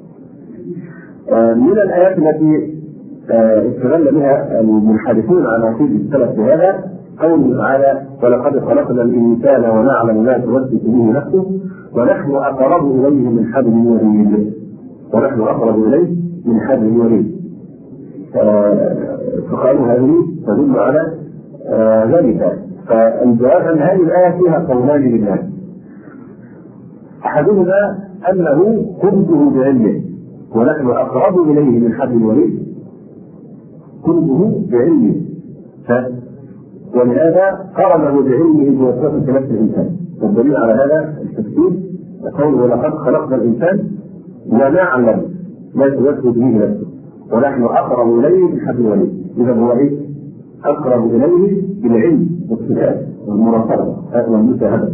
من الآيات التي استغل بها المنحرفون على عقيدة السلف بهذا قوله تعالى ولقد خلقنا الإنسان ونعلم ما توسوس به نفسه ونحن أقرب إليه من حبل الوريد، ونحن أقرب إليه من حبل الوريد. فقالوا هذه تدل على ذلك. فالجواب أن هذه الآية فيها قولان للناس، أحدهما أنه قربه بعلمه ونحن أقرب إليه من حبل الوريد، قربه بعلمه، ولهذا قرنه بعلمه بوسوسة نفس الإنسان. والدليل على هذا التفسير قوله ولقد خلقنا الإنسان ونعلم ما توسوس به نفسه ونحن أقرب إليه من حبل الوريد. إذا هو إيه؟ أقرب إليه بالعلم والصفات والمراقبة والمشاهدة.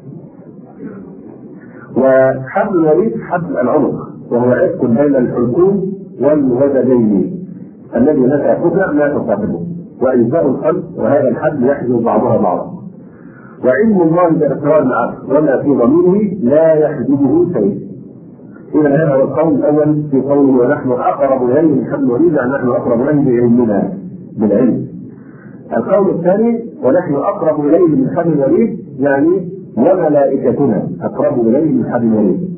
وحبل الوريد حبل العنق، وهو عشق بين الحلقوم والوددين الذي لا يأخذ ما تصاحبه وإجزاء القلب، وهذا الحبل يحجز بعضها بعضا. وعلم الله بأسرار العرش وما في ضميره لا يحجزه شيء. إذا هذا هو القول الأول في قوله ونحن أقرب إليه من حبل الوريد، يعني نحن أقرب إليه بعلمنا بالعلم. القول الثاني ونحن أقرب إليه من حبل الوريد يعني وملائكتنا أقرب إليه من حبل الوريد.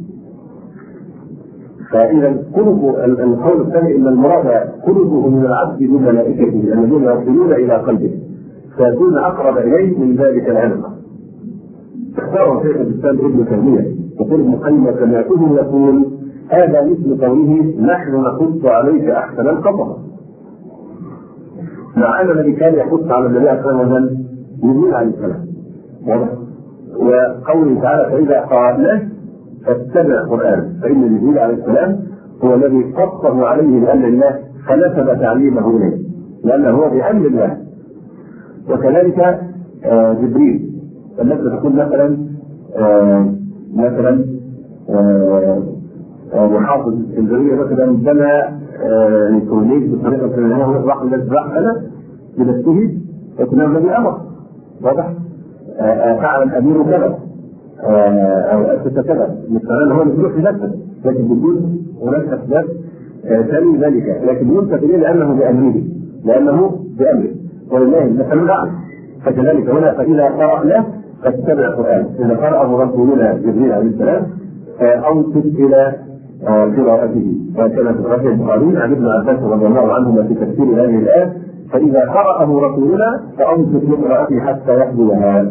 فإذا القول الثاني إن المراد قربه من العبد بملائكته الذين يصلون إلى قلبه فيكون أقرب إليه من ذلك العنق. اختار شيخ الإسلام ابن تيمية يقول ابن القيم سمعته يقول هذا مثل قوله نحن نقص عليك أحسن القصص. مع ان الذي كان يحث على النبي عليه الصلاه والسلام جبريل عليه السلام. وقوله تعالى فاذا قرأناه فاتبع القران، فان جبريل عليه السلام هو الذي قصه عليه بامر الله فنسب تعليمه اليه لانه هو بامر الله. وكذلك جبريل لما تكون مثلا محافظ الاسكندريه مثلا بنى كورنيش بطريقه فلانيه راح انا بنفسه لكن الذي امر واضح فعل الامير كذا او اسس كذا مثلا هو اللي يروح لنفسه، لكن بدون هناك اسباب تلي ذلك، لكن ينسب اليه لانه بامره ولله المثل الاعلى. فكذلك هنا فاذا قرأناه فاتبع القرآن، اذا قرأه رسولنا جبريل عليه السلام اوصل الى قراءته. وكان في صحيح البخاري عن ابن عباس رضي الله عنهما في تفسير هذه الايه فاذا قرأه رسولنا فاوصل لقراءته حتى يحضرها.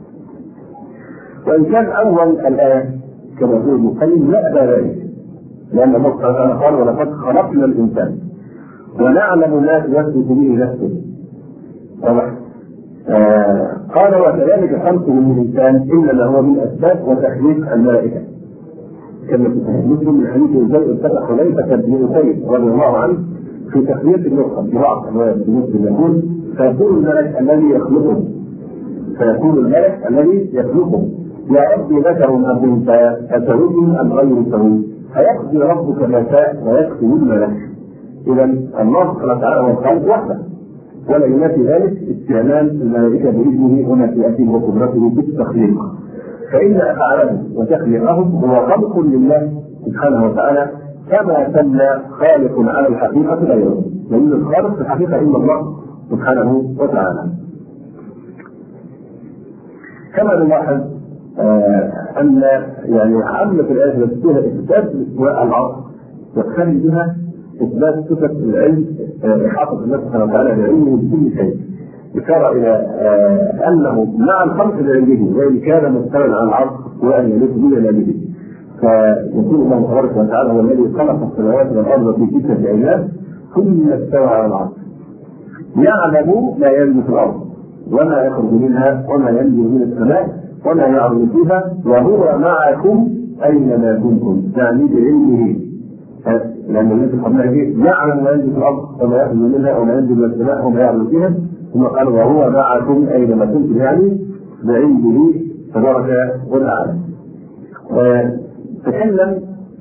وان كان اول الايه كما يقول ابن القيم لا ذلك، لان الله سبحانه قال ولقد خلقنا الانسان ونعلم ما توسوس به نفسه. قال وكذلك خلقه من الانسان انما هو من اسباب وتخليق الملائكه، كما في صحيح مسلم من حديث زيد اتبع حذيفه بن اسيد رضي الله عنه في تخليق النطفه في بعض روايات مسلم يقول فيقول الملك الذي يخلقه يا ربي ذكر ام انثى اسوي ام غير سوي فيقضي ربك ما شاء ويكتب الملك. اذا الله سبحانه وتعالى هو الخالق وحده، ولا ينافي ذلك استعمال الملائكه باذنه ونافئته وقدرته بالتخليق، فان افعالهم وتخليقهم هو خلق لله سبحانه وتعالى كما سمى خالق على الحقيقه غيره، لان الخالق في الحقيقه الا الله سبحانه وتعالى. كما نلاحظ ان يعني عامه الايه التي فيها اثبات استواء العرش يقتضي بها اثبات صفه العلم، احاطه الله سبحانه وتعالى بعلمه بكل شيء، اشاره الى انه مع الخلق بعلمه وان كان مستوى على العرش وان يليق بجلاله، فيكون الله تبارك وتعالى هو الذي خلق السماوات والارض في 6 ايام ثم استوى على العرش، يعلم ما يلج في الارض وما يخرج منها وما ينزل من السماء وما يعرض فيها وهو معكم اينما كنتم، يعني بعلمه، لان النبي صلى الله عليه وسلم يعلم ما ينزل في الارض وما يخرج منها وما ينزل من السماء وما يعرض فيها، ثم قال وهو معكم اينما كنتم، يعني بعلمه تبارك وتعالى. تكلم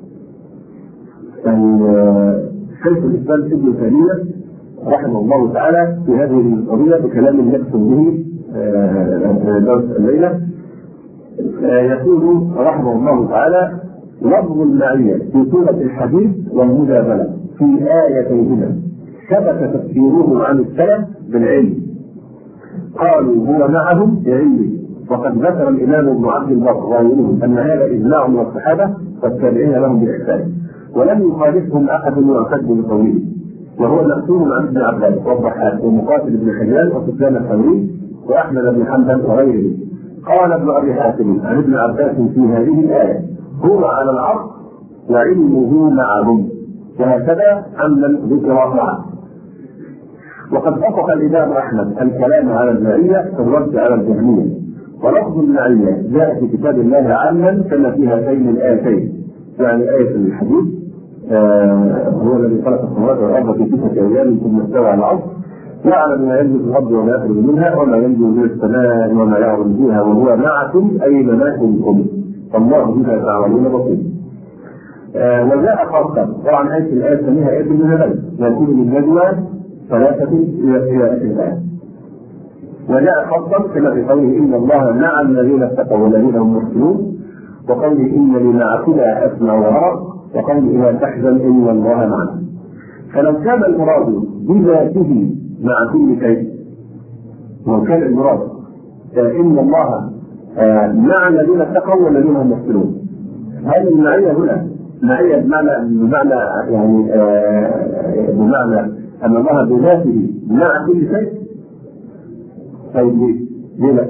شيخ الاسلام ابن تيميه رحمه الله تعالى في هذه القضيه بكلام يقسم به درس الليله. يقول رحمه الله تعالى لفظ المعيه في سوره الحديد والمجادله في ايتيهما ثبت تفسيره عن السلف بالعلم، قالوا هو معهم بعلمه، وقد ذكر الامام ابن عبد البر وغيره ان هذا اجماع من الصحابه والتابعين لهم باحسان، ولم يخالفهم احد يعتد بقوله، وهو مكتوب عن ابن عباس والضحاك ومقاتل بن حيان وسفيان الثوري واحمد بن حنبل وغيره. قال ابن ابي حاتم عن ابن عباس في هذه الايه هو على العرش وعلمه معهم، وهكذا عمن ذكر معه. وقد وافق الامام احمد الكلام على المعيه في الرد على الجهميه، ولفظ المعيه جاء في كتاب الله عاما كما في هاتين الايتين، يعني ايه الحديث هو الذي خلق السماوات والارض في 6 ايام ثم استوى على العرش، يعلم ما ينزل في الارض وما يخرج منها وما ينزل من السماء وما يعرض فيها وهو معكم اينما كنتم والله بما تعملون بصير. وجاء خاصه طبعا ايه الايه سميها ايه المنزل يكون من نجوى 3 الى اخر الايه. وجاء خاصه كما في قوله ان الله مع الذين اتقوا والذين هم محسنون، وقوله انني معكما اسمع وارى، وقوله لا تحزن ان الله معنا. فلو كان المراد بذاته مع كل شيء، لو كان المراد ان الله مع الذين اتقوا والذين هم محسنون، هذه المعيه هنا معيه بمعنى يعني بمعنى ان الله بذاته مع كل شيء. طيب ليه لا؟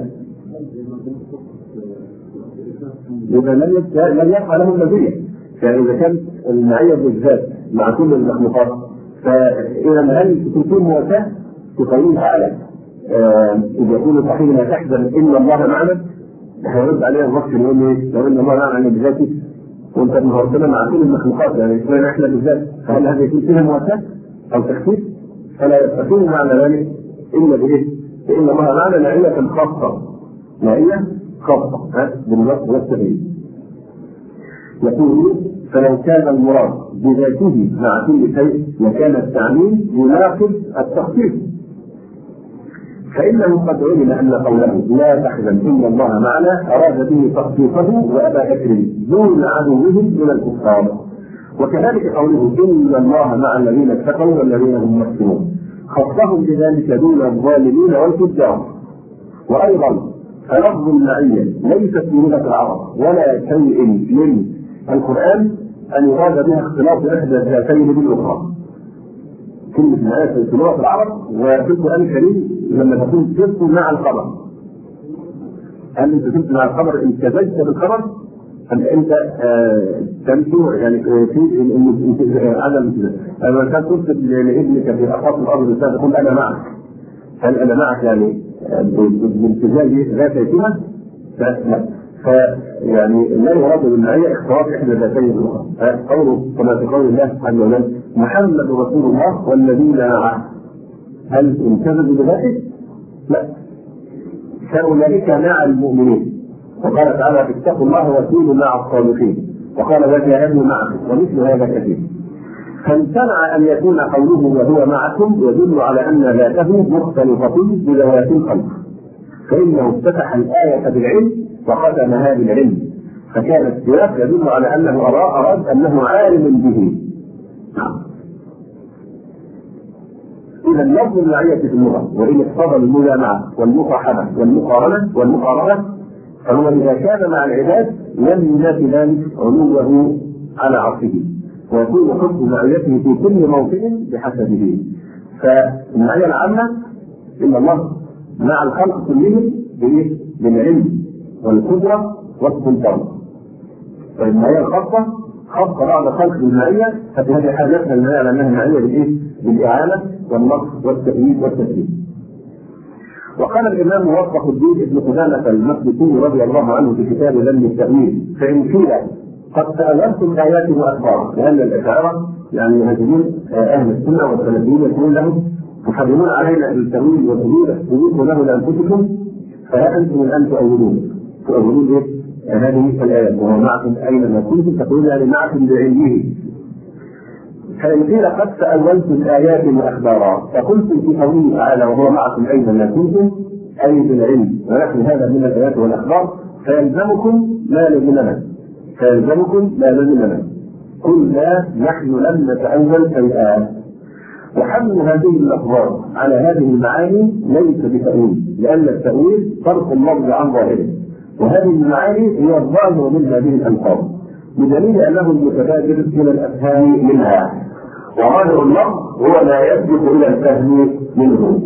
إذا لم يبقى له مزية، يعني إذا كان المعية بالذات مع كل المخلوقات فإذا هل تكون مواساة؟ في قوله تعالى إذ يقول صاحبنا لا تحزن إن الله معنا، هيرد عليه الرسول يقول لي لو إن الله معنا بذاته وأنت ربنا مع كل المخلوقات، يعني إحنا إحنا بالذات، فهل هذا يكون فيها مواساة أو تخفيف؟ فلا يستقيم معنى ذلك إلا بإيه؟ فإن الله معنا معية خاصة، معية خاصة بالنص والتبعيد. يقول فلو كان المراد بذاته مع كل شيء لكان التعميم يناقض التخفيف، فإنه قد علم أن قوله لا تحزن إن الله معنا أراد به تخفيفه وأبا بكر دون عدوهم من الكفار، وكذلك قوله إن الله مع الذين اتقوا والذين هم محسنون خصهم بذلك دون الظالمين والفجار. وأيضا فلفظ المعية ليست في لغة العرب ولا شيء من القرآن أن يراد بها اختلاط إحدى الذاتين بالأخرى. كلمة المعية في لغة العرب وفي القرآن الكريم لما تكون صفت مع الخبر، هل أنت صفت مع الخبر امتزجت بالخبر؟ هل أنت تمشي يعني في عدم امتزاج؟ لما كان تكتب لابنك في أقاط الأرض الإنسان تقول أنا معك، هل أنا معك يعني بامتزاج ذاتيها؟ لا. فيعني لا يراد بالمعية اختلاط إحدى الذاتين بالأخرى. قوله كما في قول الله عز وجل محمد رسول الله والذين معه، هل امتزجوا بذاته؟ لا، فأولئك مع المؤمنين، وقال تعالى اتقوا الله وكونوا مع الصادقين، وقال وجاهدوا معكم، ومثل هذا كثير. فامتنع أن يكون قوله وهو معكم يدل على أن ذاته مختلفة بذوات الخلق، فإنه افتتح الآية بالعلم وختمها بالعلم، فكان السياق يدل على أنه أراد أنه عالم به. إذا لفظ المعية في اللغة وإن اقتضى المجامعة والمصاحبة والمقارنة فهو إذا كان مع العباد لم ينافي ذلك علوه على عرشه، ويكون حكم معيته في كل موطن بحسبه. فالمعية العامة إن الله مع الخلق كلهم بالعلم والقدرة والسلطان. فالمعية الخاصة خاصة بعد خلق المعية، ففي هذه حاجتنا المعية على أنها معية بالإعانة والنصر والتأييد والتسليم. وقال الإمام موفق الدين ابن قدامة المقدسي رضي الله عنه في كتاب ذم التأويل فإن قيل قد تأولتم آيات وأخبار، لأن الأشاعرة يعني يهاجمون أهل السنة والسلفيين يقولون لهم تحرمون علينا التأويل وتضيفوا له لأنفسكم، فها أنتم الآن تؤولون هذه الآيات وهو معكم أينما كنتم، تقولون يعني معكم بعلمه. فإن قيل قد تأولتم آيات وأخبارا فقلتم في قوله تعالى وهو معكم أينما كنتم أي بالعلم، ونحن هذا من الآيات والأخبار، فيلزمكم ما لزمنا قلنا نحن لم نتأول شيئا. وحمل هذه الأخبار على هذه المعاني ليس بتأويل، لأن التأويل صرف اللفظ عن ظاهره، وهذه المعاني هي الظاهر من هذه الألفاظ، بدليل أنه المتبادر إلى الأفهام منها، وظاهر اللفظ هو ما يسبق إلى الفهم منه.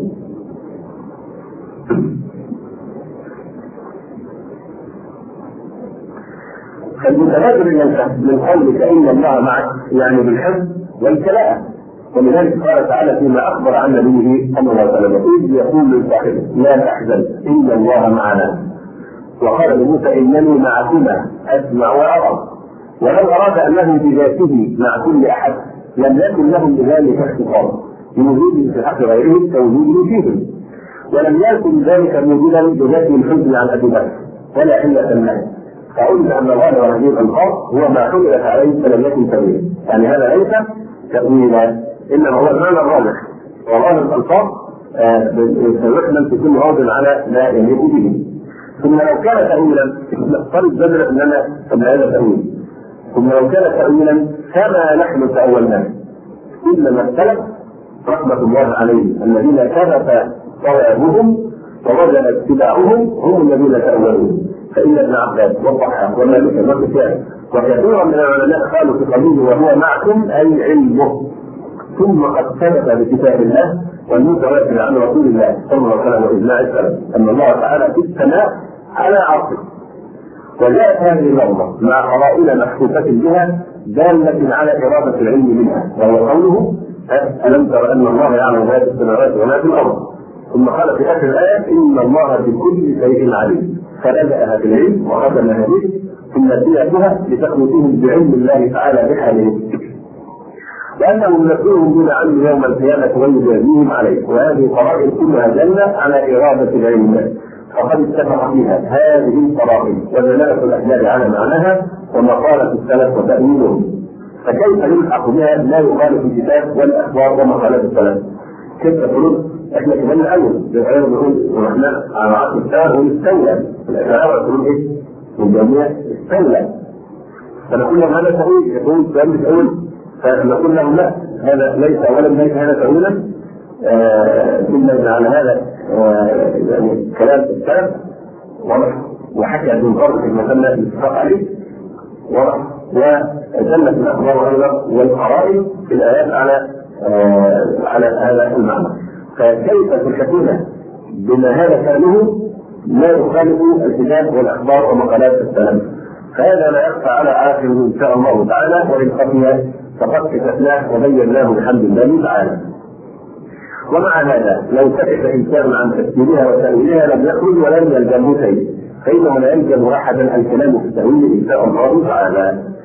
فالمتبادر إلى الفهم من قولك إن الله معك يعني بالحفظ والكلاء، ولذلك قال تعالى فيما أخبر عن نبيه صلى الله عليه وسلم إذ يقول لصاحبه لا تحزن إن الله معنا، وقال لموسى إنني معكما أسمع وأرى. ولو أراد أنه بذاته مع كل أحد لم يكن لهم بذلك اختصاص بوجوده في حق غيرهم كوجوده فيهم، ولم يكن ذلك موجودا بذاته الحزن عن أبي بكر ولا علة له، فعلم أن غالب هذه الألفاظ هو ما حملت عليه فلم يكن تأويلا، يعني هذا ليس تأويلا إنما هو المعنى الراجح، وغالب الألفاظ سيحمل في كل موضع على ما يليق به. ثم لو كان تأويلا نفترض بدلا أننا هذا تأويل، ثم لو كان تأويلا كما نحن تأولناه، إنما السلف رحمة الله عليهم الذين ثبت صوابهم ووجد اتباعهم هم الذين تأولوا، فإن ابن عباس والضحاك ومالك والكتاب وكثيرا من العلماء قالوا في قوله وهو معكم أي علمه، ثم قد ثبت بكتاب الله والمتواتر عن رسول الله صلى الله عليه وسلم وإجماع السلف أن الله تعالى في السماء على عرشه. وجاءت هذه اللفظة مع قرائن محفوفة بها دالة على إرادة العلم منها، وهو قوله ألم تر أن الله يعلم ما في السماوات وما في الأرض. ثم قال في آخر الآية إن الله بكل شيء عليم. فبدأها بالعلم وختمها به ثم سيأتها لتخلصهم بعلم الله تعالى بحالهم، لأنه ينبئهم بما عملوا يوم القيامة ويجازيهم عليه. وهذه القرائن كلها دالة على إرادة العلم، فقد اتفق فيها هذه القرائن ودلالة الأحجار على معناها ومقالة السلف وتأويلهم، فكيف يلحق بها لا يخالف الكتاب والأخبار ومقالات السلف؟ كيف تقولون احنا كمان الاول بالغير نقول ونحن على عصر الساعه ونستولى الاشاعره تقول ايه؟ والجميع استولى. فنقول لهم هذا تأويل، يقول السؤال بتأويل، فنقول لهم لا، هذا ليس اولا ليس هذا تأويلا، الا على هذا يعني كلام السلف واضح، وحكى ابن فرد المثنى الاتفاق عليه واضح، ودلت الاخبار ايضا والقرائن في الايات على هذا المعنى. فكيف تلحقون بما هذا كانه لا يخالف الكتاب والاخبار ومقالات السلف؟ فهذا لا يخفى على عاقل ان شاء الله تعالى، وان خفي فقد كتبناه وبيناه بحمد الله تعالى. ومع هذا لو سكت انسان عن تفسيرها وتاويلها لم يخرج ولم يلزمه شيء، فانه لا يلزم احدا الكلام في التاويل ان شاء الله تعالى.